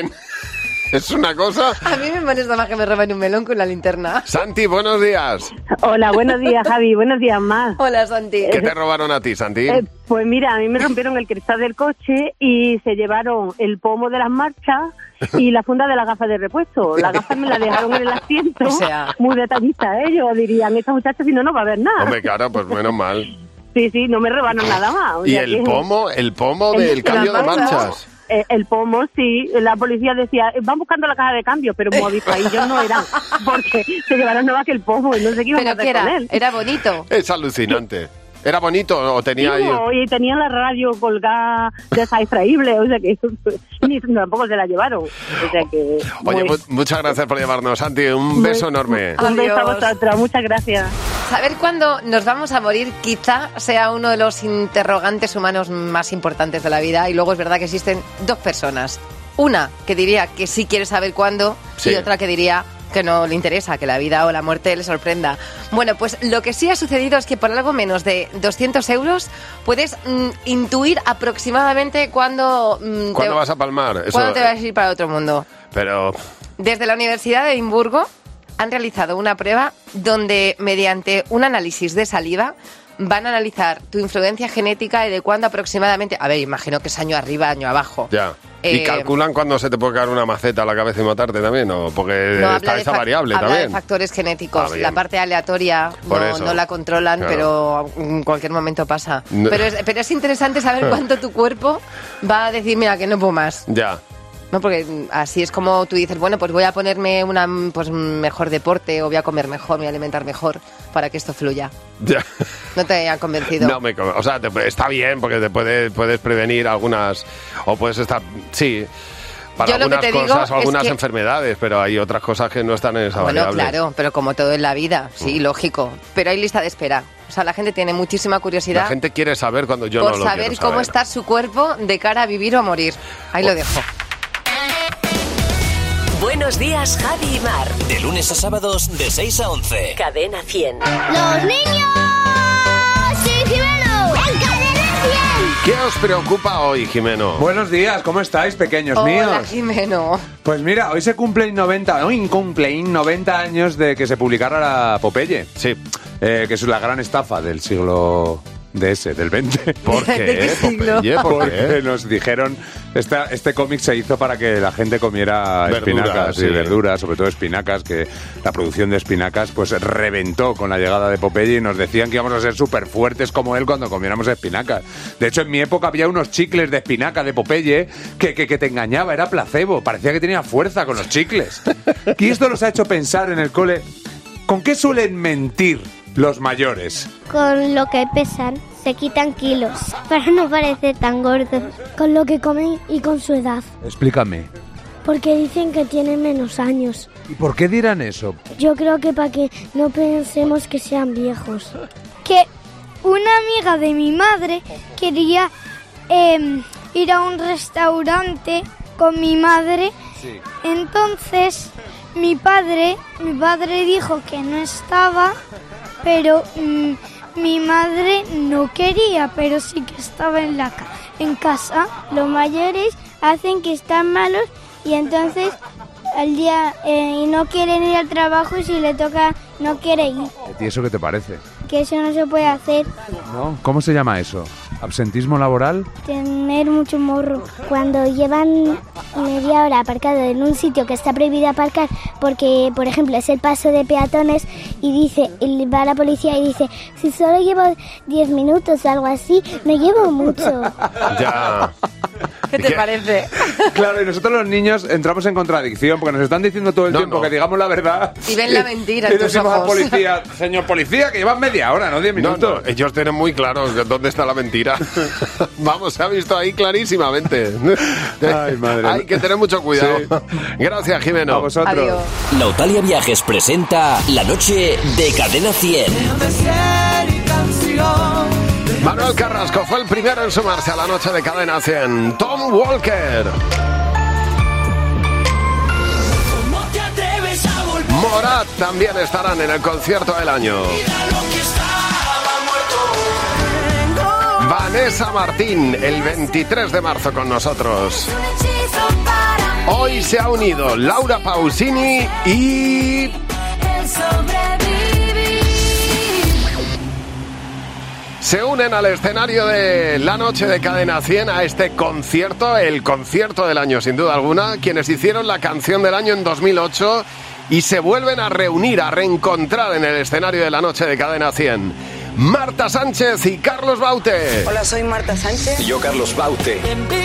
Es una cosa. A mí me molesta más que me roben un melón con la linterna. Santi, buenos días. Hola, buenos días, Javi. Buenos días más. Hola, Santi. ¿Qué te robaron a ti, Santi? Pues mira, a mí me rompieron el cristal del coche y se llevaron el pomo de las marchas y la funda de las gafas de repuesto. Las gafas me las dejaron en el asiento. O sea, muy detallistas ellos. Dirían, esta muchacha si no, no va a ver nada. Hombre, claro, pues menos mal. Sí, no me robaron nada más. ¿Y el pomo del cambio de marchas? El pomo, sí. La policía decía, van buscando la caja de cambio, pero como ellos no eran, porque se llevaron nueva que el pomo y no sé qué iban a hacer con él. Era bonito. Es alucinante. ¿Era bonito o tenía ahí? Y tenían la radio colgada de esa extraíble, o sea que ni tampoco se la llevaron. O sea que... Oye, muchas gracias por llamarnos, Santi. Un beso enorme. Un beso a vosotros, muchas gracias. Saber cuándo nos vamos a morir quizá sea uno de los interrogantes humanos más importantes de la vida, y luego es verdad que existen dos personas. Una que diría que sí quiere saber cuándo, y otra que diría que no le interesa, que la vida o la muerte le sorprenda. Bueno, pues lo que sí ha sucedido es que por algo menos de 200 euros puedes intuir aproximadamente cuándo... ¿Cuándo vas a palmar? ¿Cuándo te vas a ir para otro mundo? Pero... Desde la Universidad de Edimburgo han realizado una prueba donde mediante un análisis de saliva van a analizar tu influencia genética y de cuándo aproximadamente... A ver, imagino que es año arriba, año abajo. Ya. ¿Y calculan cuándo se te puede caer una maceta a la cabeza y matarte también? ¿O porque no, está esa variable habla también? De factores genéticos. La parte aleatoria no la controlan, claro. Pero en cualquier momento pasa. No. Pero es interesante saber cuánto tu cuerpo va a decir, mira, que no puedo más. Ya. No, porque así es como tú dices, bueno, pues voy a ponerme mejor deporte, o voy a comer mejor, me voy a alimentar mejor para que esto fluya. Ya. ¿No te han convencido? No, o sea, está bien porque te puedes prevenir algunas, o puedes estar, sí, para algunas cosas o algunas enfermedades, pero hay otras cosas que no están en esa variable. Bueno, claro, pero como todo en la vida, sí, lógico. Pero hay lista de espera. O sea, la gente tiene muchísima curiosidad. La gente quiere saber cuando yo no lo quiero saber. Por saber cómo está su cuerpo de cara a vivir o a morir. Ahí lo dejo. Buenos días, Javi y Mar. De lunes a sábados, de 6 a 11. Cadena 100. ¡Los niños! ¡Sí, Jimeno! ¡En Cadena 100! ¿Qué os preocupa hoy, Jimeno? Buenos días, ¿cómo estáis, pequeños míos? Hola, Jimeno. Pues mira, hoy cumplen 90 años de que se publicara la Popeye. Sí. Que es la gran estafa del siglo... del 20. ¿Por qué? Porque nos dijeron, este cómic se hizo para que la gente comiera espinacas y verduras, sobre todo espinacas, que la producción de espinacas pues reventó con la llegada de Popeye y nos decían que íbamos a ser súper fuertes como él cuando comiéramos espinacas. De hecho, en mi época había unos chicles de espinaca de Popeye que te engañaba, era placebo, parecía que tenía fuerza con los chicles. Y esto los ha hecho pensar en el cole, ¿con qué suelen mentir los mayores? Con lo que pesan, se quitan kilos para no parecer tan gordos. Con lo que comen y con su edad. Explícame. Porque dicen que tienen menos años. ¿Y por qué dirán eso? Yo creo que para que no pensemos que sean viejos. Que una amiga de mi madre quería ir a un restaurante con mi madre. Sí. Entonces mi padre dijo que no estaba, pero mi madre no quería, pero sí que estaba en casa. Los mayores hacen que están malos y entonces al día y no quieren ir al trabajo y si le toca no quiere ir. ¿Y eso qué te parece? Que eso no se puede hacer. ¿No? ¿Cómo se llama eso? ¿Absentismo laboral? Tener mucho morro. Cuando llevan media hora aparcado en un sitio que está prohibido aparcar porque, por ejemplo, es el paso de peatones y va la policía y dice, si solo llevo 10 minutos o algo así, me llevo mucho. Ya. ¿Qué te parece? Claro, y nosotros los niños entramos en contradicción porque nos están diciendo todo el tiempo que digamos la verdad. Y ven la mentira en tus decimos ojos. al policía, señor policía, que llevan media hora, no 10 minutos. No, ellos tienen muy claro dónde está la mentira. Vamos, se ha visto ahí clarísimamente. Ay, madre. Hay que tener mucho cuidado. Sí. Gracias, Jimeno. A vosotros. Adiós. Nautalia Viajes presenta La Noche de Cadena 100. Manuel Carrasco fue el primero en sumarse a La Noche de Cadena 100. Tom Walker. Morat también estarán en el concierto del año. Vanessa Martín, el 23 de marzo con nosotros. Hoy se ha unido Laura Pausini y... se unen al escenario de la noche de Cadena 100 a este concierto, el concierto del año sin duda alguna, quienes hicieron la canción del año en 2008 y se vuelven a reunir, a reencontrar en el escenario de la noche de Cadena 100. Marta Sánchez y Carlos Baute. Hola, soy Marta Sánchez. Y yo, Carlos Baute.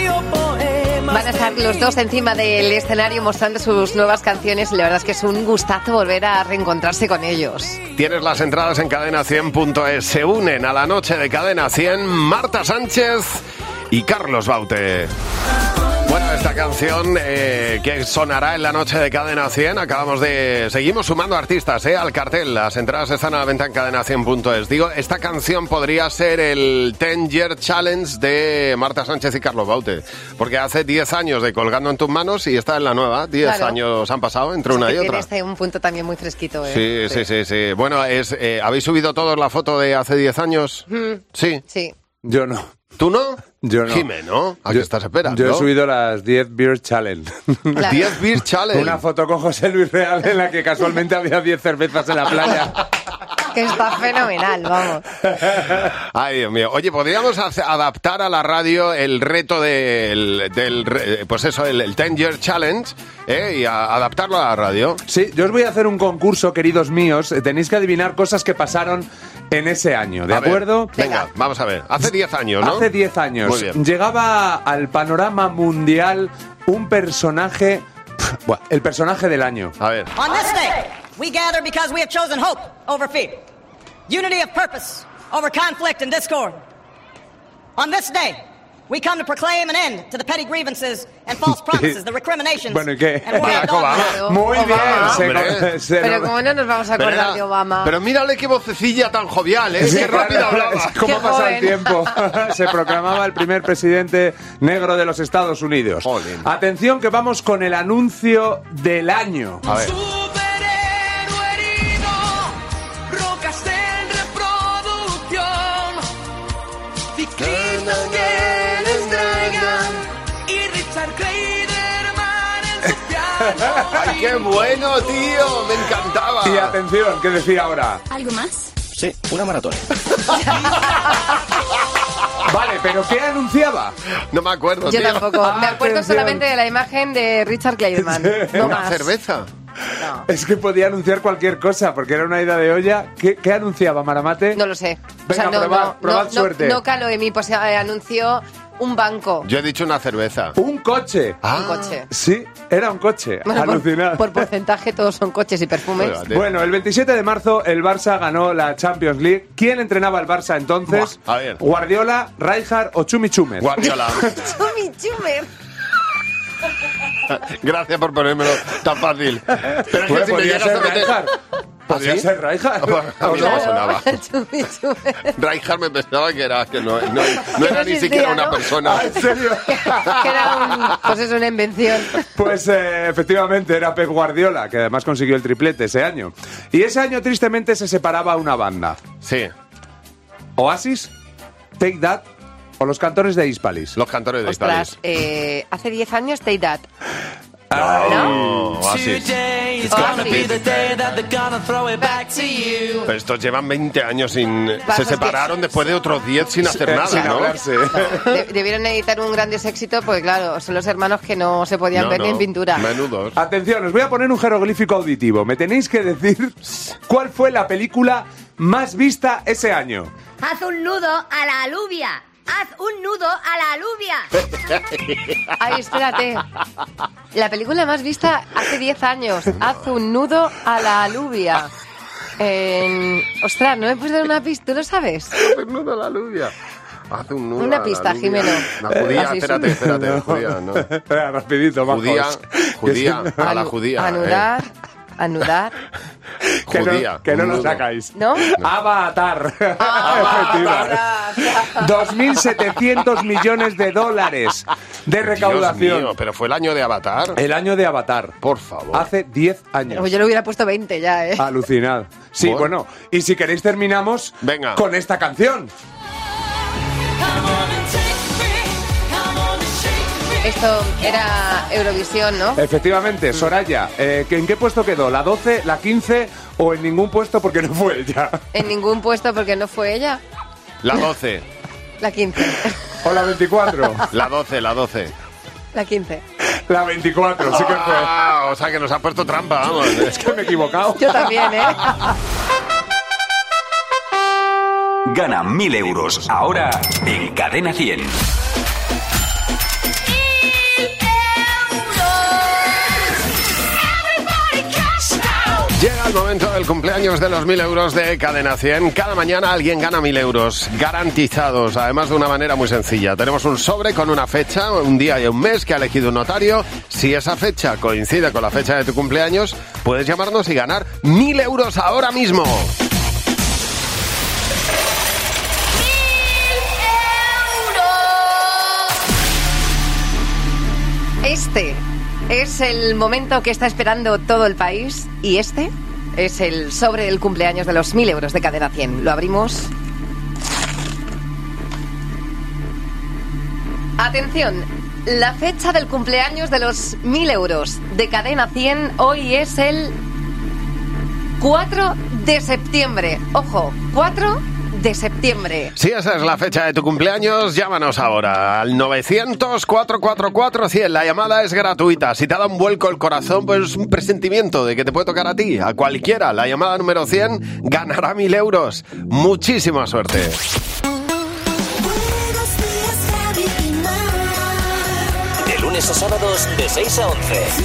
Van a estar los dos encima del escenario mostrando sus nuevas canciones y la verdad es que es un gustazo volver a reencontrarse con ellos. Tienes las entradas en cadena100.es. Se unen a la noche de Cadena 100 Marta Sánchez y Carlos Baute. Bueno, esta canción que sonará en la noche de Cadena 100, seguimos sumando artistas al cartel. Las entradas están a la venta en cadena100.es. Digo, esta canción podría ser el 10-year challenge de Marta Sánchez y Carlos Baute, porque hace 10 años de Colgando en tus manos y está en la nueva. 10 años han pasado entre una y otra. Tiene un punto también muy fresquito. Sí. Bueno, ¿habéis subido todos la foto de hace 10 años? Sí. Yo no. ¿Tú no? Yo no. Jimé, ¿no? ¿A qué estás esperando? Yo he subido las 10 Beer Challenge. 10 Beer Challenge. Una foto con José Luis Real en la que casualmente había 10 cervezas en la playa. Que está fenomenal, vamos. Ay, Dios mío. Oye, ¿podríamos adaptar a la radio el reto el 10-year challenge y adaptarlo a la radio? Sí, yo os voy a hacer un concurso, queridos míos. Tenéis que adivinar cosas que pasaron en ese año, ¿de acuerdo? Venga, vamos a ver. Hace 10 años, ¿no? Hace 10 años. Muy bien. Llegaba al panorama mundial un personaje... el personaje del año. A ver. On this day, we gather because we have chosen hope over fear, unity of purpose over conflict and discord. On this day, we come to proclaim an end to the petty grievances and false promises, the recriminations. Bueno, ¿y qué? Barack Obama. Muy bien. Pero como no nos vamos a acordar de Obama. Pero mírale qué vocecilla tan jovial, ¿eh? Sí, qué rápido hablaba. ¿Cómo pasa el tiempo? Se proclamaba el primer presidente negro de los Estados Unidos. Jolín. Atención que vamos con el anuncio del año. A ver. ¡Ay, qué bueno, tío! Me encantaba. Y atención, ¿qué decía ahora? ¿Algo más? Sí, una maratón. Vale, ¿pero qué anunciaba? No me acuerdo, Yo tío. tampoco. Me acuerdo solamente de la imagen de Richard Clayderman. No ¿Una más. cerveza? No. Es que podía anunciar cualquier cosa, porque era una ida de olla. ¿Qué anunciaba, Maramate? No lo sé. Venga, probad suerte. No caló en mí, pues anunció un banco. Yo he dicho una cerveza. Un coche. Un coche. Sí, era un coche. Bueno, alucinante. por porcentaje todos son coches y perfumes. Bueno, el 27 de marzo el Barça ganó la Champions League. ¿Quién entrenaba al Barça entonces? Buah, a ver. ¿Guardiola, Rijkaard o Chumi Chumer? Guardiola. Chumi Chumer. Gracias por ponérmelo tan fácil. Pero es que Pues si me podría llegas ser a meter... Rijkaard. Podría ser Rijkaard. A mí no me sonaba. Chumi Chumer. Rijkaard me pensaba que no era ni siquiera una persona. ¿En serio? Que era una invención. Pues efectivamente era Pep Guardiola, que además consiguió el triplete ese año. Y ese año tristemente se separaba una banda. Sí. Oasis, Take That o los Cantores de Hispalis. Los Cantores de Hispalis. Ostras, hace 10 años Take That. ¿No? Oasis. Pero estos llevan 20 años sin... Se separaron después de otros 10 sin hacer nada, sin ¿no? hablarse. Debieron editar un grandes éxito, pues claro, son los hermanos que no se podían ver ni en pintura. Menudos. Atención, os voy a poner un jeroglífico auditivo. Me tenéis que decir cuál fue la película más vista ese año. Haz un nudo a la alubia. Haz un nudo a la alubia. Ay, espérate. La película más vista hace 10 años. Haz un nudo a la alubia. Ostras, no me puedes dar una pista, ¿tú lo sabes? Haz un nudo a la alubia. Haz un nudo Una a la pista, alubia. Jimeno. La judía, Así espérate, No. judía, no. Espera, rapidito, bajos. Judía, a la judía. Anudar. Que no lo sacáis. ¿No? Avatar. Avatar. 2.700 millones de dólares de recaudación. Dios mío, pero fue el año de Avatar. El año de Avatar. Por favor. Hace 10 años. Pues yo le hubiera puesto 20 ya, ¿eh? Alucinad. Sí, bueno, y si queréis terminamos Venga. con esta canción. Come on. Esto era Eurovisión, ¿no? Efectivamente, Soraya, ¿en qué puesto quedó? ¿La 12, la 15 o en ningún puesto porque no fue ella? En ningún puesto porque no fue ella. La 12. La 15. ¿O la 24? La 12, la 12. La 15. La 24, sí que fue. O sea que nos ha puesto trampa, vamos. Es que me he equivocado. Yo también, ¿eh? Gana 1.000 euros ahora en Cadena 100. Llega el momento del cumpleaños de los 1.000 euros de Cadena 100. Cada mañana alguien gana 1.000 euros, garantizados, además de una manera muy sencilla. Tenemos un sobre con una fecha, un día y un mes que ha elegido un notario. Si esa fecha coincide con la fecha de tu cumpleaños, puedes llamarnos y ganar 1.000 euros ahora mismo. Este es el momento que está esperando todo el país y este es el sobre del cumpleaños de los 1.000 euros de Cadena 100. Lo abrimos. Atención, la fecha del cumpleaños de los 1.000 euros de Cadena 100 hoy es el 4 de septiembre. Ojo, 4 de septiembre. Si esa es la fecha de tu cumpleaños, llámanos ahora al 900-444-100. La llamada es gratuita. Si te ha dado un vuelco el corazón, pues un presentimiento de que te puede tocar a ti, a cualquiera. La llamada número 100 ganará 1.000 euros. Muchísima suerte. De lunes a sábados de 6 a 11.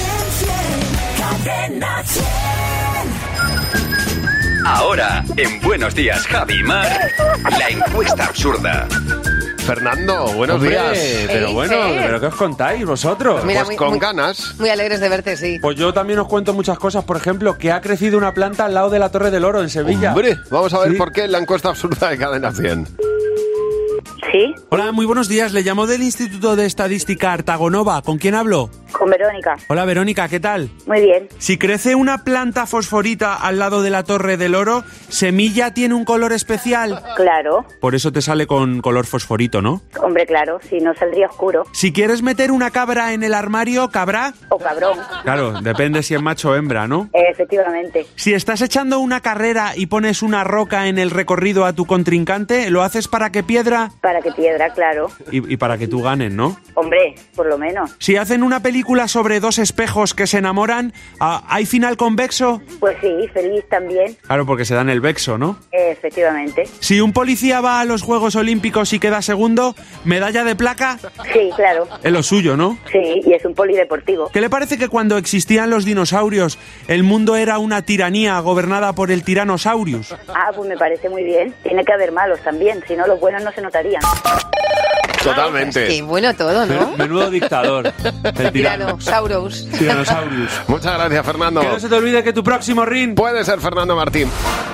Ahora, en Buenos Días, Javi y Mar, la encuesta absurda. Fernando, buenos días. Pero bueno, ¿pero qué os contáis vosotros? Pues mira, con ganas. Muy alegres de verte, sí. Pues yo también os cuento muchas cosas. Por ejemplo, que ha crecido una planta al lado de la Torre del Oro en Sevilla. Hombre, vamos a ver por qué en la encuesta absurda de Cadena 100. ¿Sí? Hola, muy buenos días. Le llamo del Instituto de Estadística Artagonova. ¿Con quién hablo? Con Verónica. Hola, Verónica, ¿qué tal? Muy bien. Si crece una planta fosforita al lado de la Torre del Oro, ¿semilla tiene un color especial? Claro. Por eso te sale con color fosforito, ¿no? Hombre, claro, si no saldría oscuro. Si quieres meter una cabra en el armario, ¿cabrá? O cabrón. Claro, depende si es macho o hembra, ¿no? Efectivamente. Si estás echando una carrera y pones una roca en el recorrido a tu contrincante, ¿lo haces para que piedra? Para que piedra, claro. Y para que tú ganes, ¿no? Hombre, por lo menos. Si hacen una película sobre dos espejos que se enamoran, ¿hay final convexo? Pues sí, feliz también. Claro, porque se dan el vexo, ¿no? Efectivamente. Si un policía va a los Juegos Olímpicos y queda segundo, ¿medalla de plata? Sí, claro. Es lo suyo, ¿no? Sí, y es un polideportivo. ¿Qué le parece que cuando existían los dinosaurios, el mundo era una tiranía gobernada por el Tyrannosaurus? Ah, pues me parece muy bien. Tiene que haber malos también, si no los buenos no se notarían. Totalmente. Qué bueno todo, ¿no? Menudo dictador. El Tyrannosaurus. Muchas gracias, Fernando. Que no se te olvide que tu próximo ring puede ser Fernando Martín.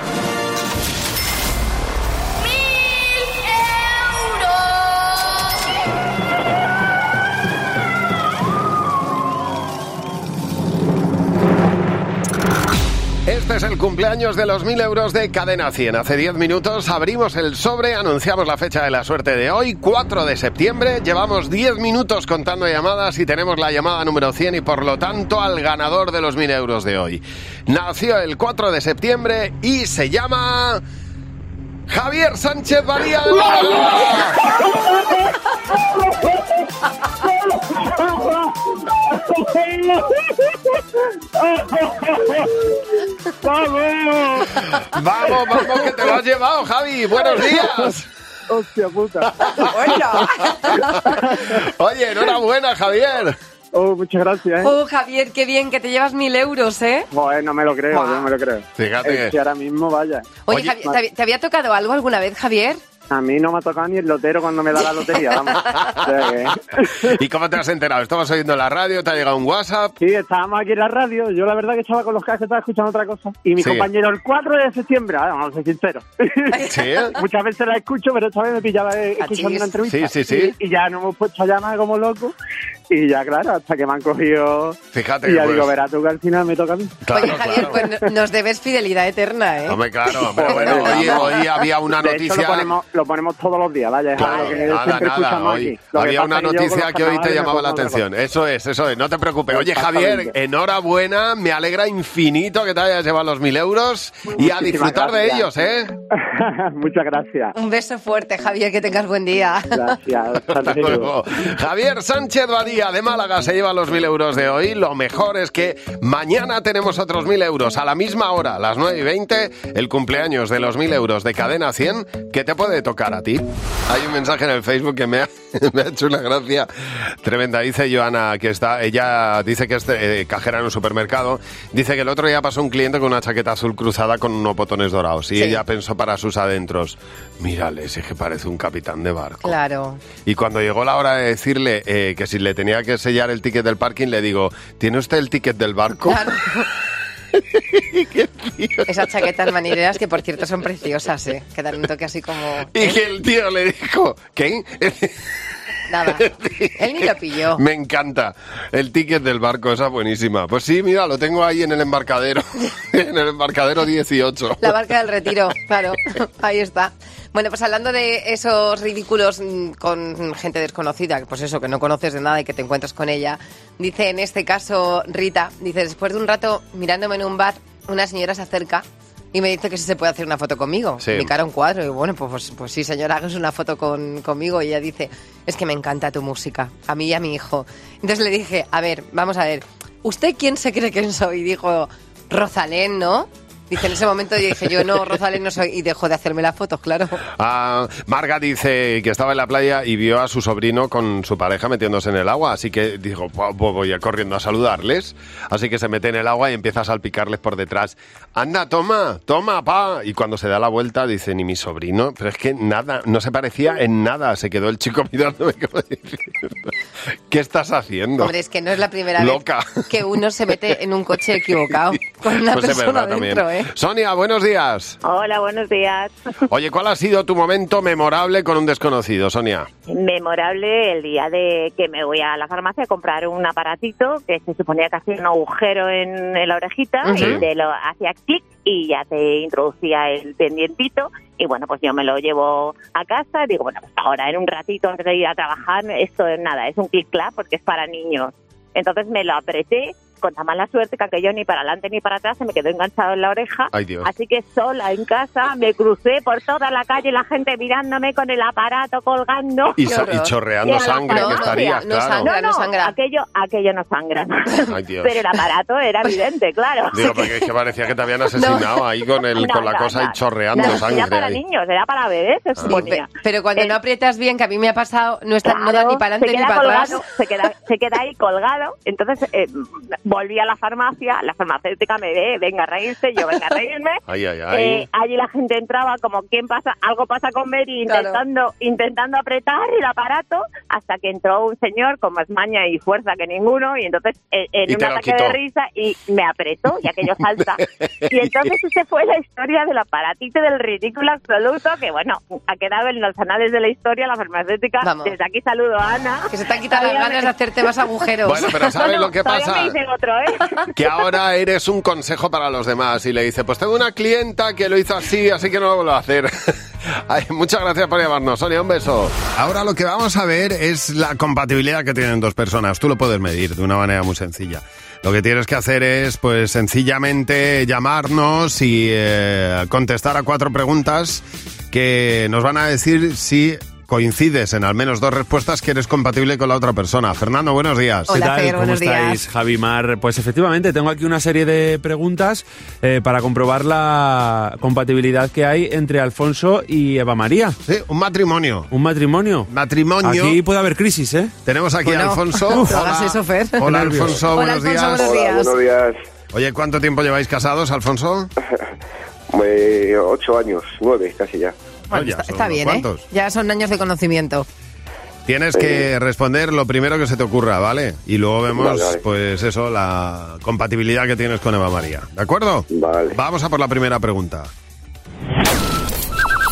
Este es el cumpleaños de los 1.000 euros de Cadena 100. Hace 10 minutos abrimos el sobre, anunciamos la fecha de la suerte de hoy, 4 de septiembre. Llevamos 10 minutos contando llamadas y tenemos la llamada número 100 y por lo tanto al ganador de los 1.000 euros de hoy. Nació el 4 de septiembre y se llama Javier Sánchez Valía. Vamos, que te lo has llevado, Javi. Buenos días. Hostia puta. Oye, enhorabuena, Javier. Oh, muchas gracias, Oh, Javier, qué bien que te llevas 1.000 euros, ¿eh? Bueno, no me lo creo, no me lo creo. Fíjate. Es que ahora mismo, vaya. Oye, Javier, ¿te había tocado algo alguna vez, Javier? A mí no me ha tocado ni el lotero cuando me da la lotería, vamos. O sea que... ¿Y cómo te has enterado? ¿Estabas oyendo la radio? ¿Te ha llegado un WhatsApp? Sí, estábamos aquí en la radio. Yo la verdad que estaba con los cascos, estaba escuchando otra cosa. Y mi compañero el 4 de septiembre, vamos a ser sinceros. ¿Sí? Muchas veces la escucho, pero esta vez me pillaba escuchando una entrevista. Sí. Y ya nos hemos puesto a llamar como locos. Y ya, claro, hasta que me han cogido... Fíjate. Y ya pues, digo, verás tú que al final me toca a mí. Claro, Oye, Javier, claro. pues nos debes fidelidad eterna, ¿eh? Hombre, claro, pero bueno, hoy había una De hecho, noticia... lo ponemos todos los días, vaya. Claro, es lo que nada, siempre nada, escuchamos hoy aquí. Lo que había pasa una es que yo con noticia los que hoy te carnavales llamaba me la pongo otra atención. Eso es, no te preocupes. Oye, Javier, Exactamente. enhorabuena, me alegra infinito que te hayas llevado los 1.000 euros y a disfrutar de ellos, ¿eh? Muchas gracias. Un beso fuerte, Javier, que tengas buen día. Gracias. Hasta luego. Javier Sánchez Badía de Málaga se lleva los 1.000 euros de hoy. Lo mejor es que mañana tenemos otros 1.000 euros a la misma hora, a las 9:20, el cumpleaños de los 1.000 euros de Cadena 100, que te puede tocar a ti. Hay un mensaje en el Facebook que me ha hecho una gracia tremenda. Dice Joana que ella dice que es cajera en un supermercado. Dice que el otro día pasó un cliente con una chaqueta azul cruzada con unos botones dorados y ella pensó para sus adentros, mírale, ese que parece un capitán de barco. Claro. Y cuando llegó la hora de decirle que si le tenía que sellar el ticket del parking, le digo, ¿tiene usted el ticket del barco? Claro. Esas chaquetas manileras que, por cierto, son preciosas, ¿eh? Que dan un toque así como... Y que el tío le dijo, ¿qué? Nada, él ni lo pilló. Me encanta. El ticket del barco, esa es buenísima. Pues sí, mira, lo tengo ahí en el embarcadero. En el embarcadero 18. La barca del Retiro, claro. Ahí está. Bueno, pues hablando de esos ridículos con gente desconocida, pues eso, que no conoces de nada y que te encuentras con ella, dice en este caso Rita, dice, después de un rato mirándome en un bar, una señora se acerca y me dice que si se puede hacer una foto conmigo. Sí. Mi cara a un cuadro. Y bueno, pues sí, señora, hagas una foto conmigo. Y ella dice, es que me encanta tu música, a mí y a mi hijo. Entonces le dije, a ver, vamos a ver, ¿usted quién se cree que soy? Y dijo, Rosalén, ¿no? Dice, en ese momento yo dije, yo no, Rosalén no soy, y dejó de hacerme las fotos, claro. Marga dice que estaba en la playa y vio a su sobrino con su pareja metiéndose en el agua, así que dijo, voy a corriendo a saludarles, así que se mete en el agua y empieza a salpicarles por detrás. Anda, toma, pa. Y cuando se da la vuelta dice, ni mi sobrino, pero es que nada, no se parecía en nada, se quedó el chico mirándome como diciendo, ¿qué estás haciendo? Hombre, es que no es la primera Loca. vez que uno se mete en un coche equivocado con una Pues es persona verdad dentro, también. ¿eh? Sonia, buenos días. Hola, buenos días. Oye, ¿cuál ha sido tu momento memorable con un desconocido, Sonia? Memorable el día de que me voy a la farmacia a comprar un aparatito que se suponía que hacía un agujero en la orejita y te lo hacía clic y ya te introducía el pendientito. Y bueno, pues yo me lo llevo a casa y digo, bueno, pues ahora en un ratito antes de ir a trabajar, esto es nada, es un clic-clac porque es para niños. Entonces me lo apreté. Con tan mala suerte que aquello ni para adelante ni para atrás se me quedó enganchado en la oreja. Ay, Dios. Así que sola en casa me crucé por toda la calle, la gente mirándome con el aparato colgando. Y chorreando sangre, que estarías, claro. No sangra. Aquello no sangra. Ay, Dios. Pero el aparato era evidente, claro. Digo, porque es que parecía que te habían asesinado ahí con la cosa y chorreando sangre. Era para ahí. niños, era para bebés, se suponía. Pero cuando no aprietas bien, que a mí me ha pasado, no da ni para adelante ni para colgado, atrás. Se queda ahí colgado. Entonces volví a la farmacia, la farmacéutica me ve, venga a reírse, yo venga a reírme. Ay. Allí la gente entraba como, ¿quién pasa? Algo pasa con Mary, intentando apretar el aparato, hasta que entró un señor con más maña y fuerza que ninguno, y entonces en un ataque de risa y me apretó, y aquello salta. Y entonces esa fue la historia del aparatito del ridículo absoluto, que bueno, ha quedado en los anales de la historia la farmacéutica. Vamos. Desde aquí saludo a Ana. Que se te han quitado las ganas de hacerte más agujeros. Bueno, pero ¿sabes lo que pasa? Me dicen otro, Que ahora eres un consejo para los demás y le dice, pues tengo una clienta que lo hizo así que no lo vuelvo a hacer. Ay, muchas gracias por llamarnos, Sonia, un beso. Ahora lo que vamos a ver es la compatibilidad que tienen dos personas. Tú lo puedes medir de una manera muy sencilla. Lo que tienes que hacer es, pues, sencillamente llamarnos y contestar a 4 preguntas que nos van a decir si coincides en al menos 2 respuestas que eres compatible con la otra persona. Fernando, buenos días. ¿Qué tal? ¿Cómo estáis, Javi Mar? Pues efectivamente, tengo aquí una serie de preguntas para comprobar la compatibilidad que hay entre Alfonso y Eva María. Sí, un matrimonio. ¿Un matrimonio? Matrimonio. Aquí puede haber crisis, ¿eh? Tenemos aquí a Alfonso. Hagas eso, Fer. Hola, Alfonso, buenos días. Buenos días. Hola, buenos días. Oye, ¿cuánto tiempo lleváis casados, Alfonso? 8 años, 9 casi ya. Bueno, Oye, está bien, ¿cuántos? ¿eh? Ya son años de conocimiento. Tienes que responder lo primero que se te ocurra, ¿vale? Y luego vemos, Vale. pues eso, la compatibilidad que tienes con Eva María. ¿De acuerdo? Vale. Vamos a por la primera pregunta.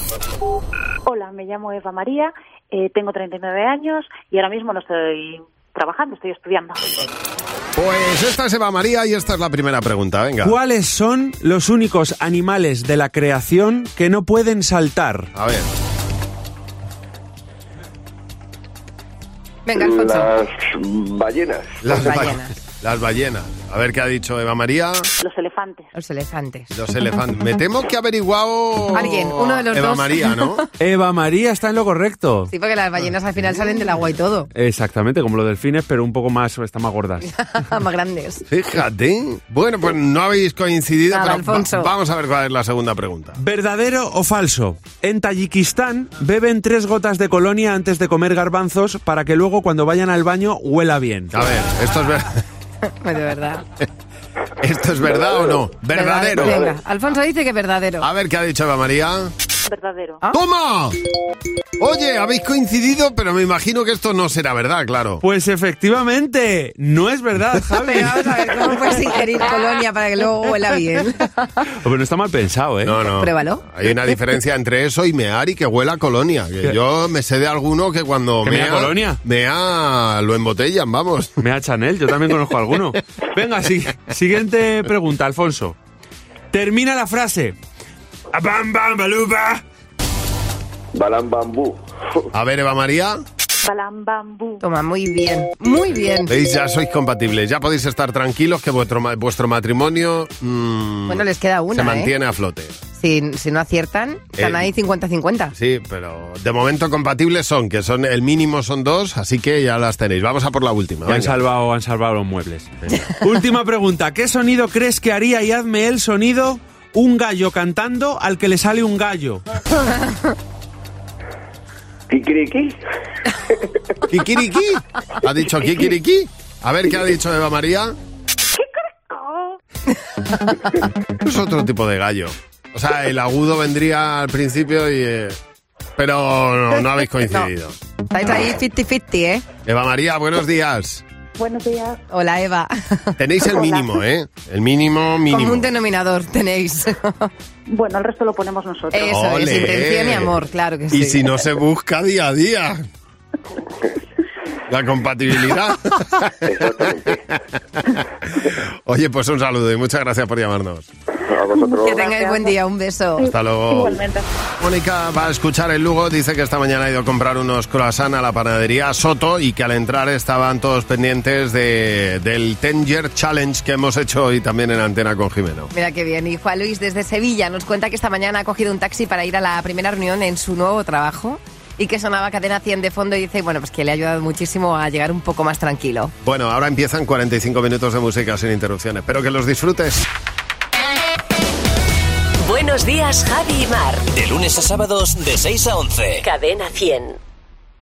Hola, me llamo Eva María, tengo 39 años y ahora mismo no estoy trabajando, estoy estudiando. Pues esta es Eva María y esta es la primera pregunta, venga. ¿Cuáles son los únicos animales de la creación que no pueden saltar? A ver. Venga, Alfonso. Las ballenas. Las ballenas. Las ballenas. A ver qué ha dicho Eva María. Los elefantes. Los elefantes. Los elefantes. Me temo que ha averiguado alguien, uno de los Eva dos. María, ¿no? Eva María está en lo correcto. Sí, porque las ballenas al final salen del agua y todo. Exactamente, como los delfines, pero un poco más, están más gordas. Más grandes. Fíjate. Bueno, pues no habéis coincidido, Nada, pero Alfonso. vamos a ver cuál es la segunda pregunta. ¿Verdadero o falso? En Tayikistán beben 3 gotas de colonia antes de comer garbanzos para que luego cuando vayan al baño huela bien. A ver, esto es verdad. De verdad. ¿Esto es verdad o no? Verdadero. Venga, Alfonso dice que verdadero. A ver qué ha dicho Eva María. Verdadero. ¡Toma! Oye, habéis coincidido, pero me imagino que esto no será verdad, claro. Pues efectivamente, no es verdad, Javi. Pero vamos a ver, ¿cómo puedes ingerir colonia para que luego huela bien? Pero no está mal pensado, ¿eh? No. Pruébalo. Hay una diferencia entre eso y mear y que huela a colonia. Que yo me sé de alguno que cuando ¿Que mea colonia? Mea lo embotellan, vamos. Mea Chanel, yo también conozco alguno. Venga, siguiente pregunta, Alfonso. Termina la frase. Bam, bam, baluba. Balam bambú. A ver, Eva María. Balam bambú. Toma, muy bien. Muy bien. ¿Veis? Ya sois compatibles. Ya podéis estar tranquilos que vuestro matrimonio Bueno, les queda una, se mantiene a flote. Si no aciertan, están ahí 50-50. Sí, pero de momento compatibles son el mínimo son 2, así que ya las tenéis. Vamos a por la última. Ya han salvado los muebles. Última pregunta. ¿Qué sonido crees que haría, y hazme el sonido, un gallo cantando al que le sale un gallo? ¿Kikiriki? ¿Kikiriki? ¿Ha dicho kikiriki? A ver qué ha dicho Eva María. Es otro tipo de gallo. O sea, el agudo vendría al principio y... pero no habéis coincidido. No. Estáis ahí 50-50, ¿eh? Eva María, buenos días. Buenos días. Hola, Eva. Tenéis el mínimo, ¿eh? El mínimo. Como un denominador tenéis. Bueno, el resto lo ponemos nosotros. Eso ¡Olé! es, intención y amor, claro que sí. Y si no se busca día a día. La compatibilidad. Oye, pues un saludo y muchas gracias por llamarnos. Que tengáis buen día, un beso. Hasta luego. Igualmente. Mónica va a escuchar el Lugo, dice que esta mañana ha ido a comprar unos croissants a la panadería Soto y que al entrar estaban todos pendientes del 10-Year Challenge que hemos hecho hoy también en Antena con Jimeno. Mira qué bien. Y Juan Luis desde Sevilla nos cuenta que esta mañana ha cogido un taxi para ir a la primera reunión en su nuevo trabajo y que sonaba Cadena 100 de fondo y dice, bueno, pues que le ha ayudado muchísimo a llegar un poco más tranquilo. Bueno, ahora empiezan 45 minutos de música sin interrupciones. Espero que los disfrutes. Buenos días, Javi y Mar. De lunes a sábados de 6 a 11. Cadena 100.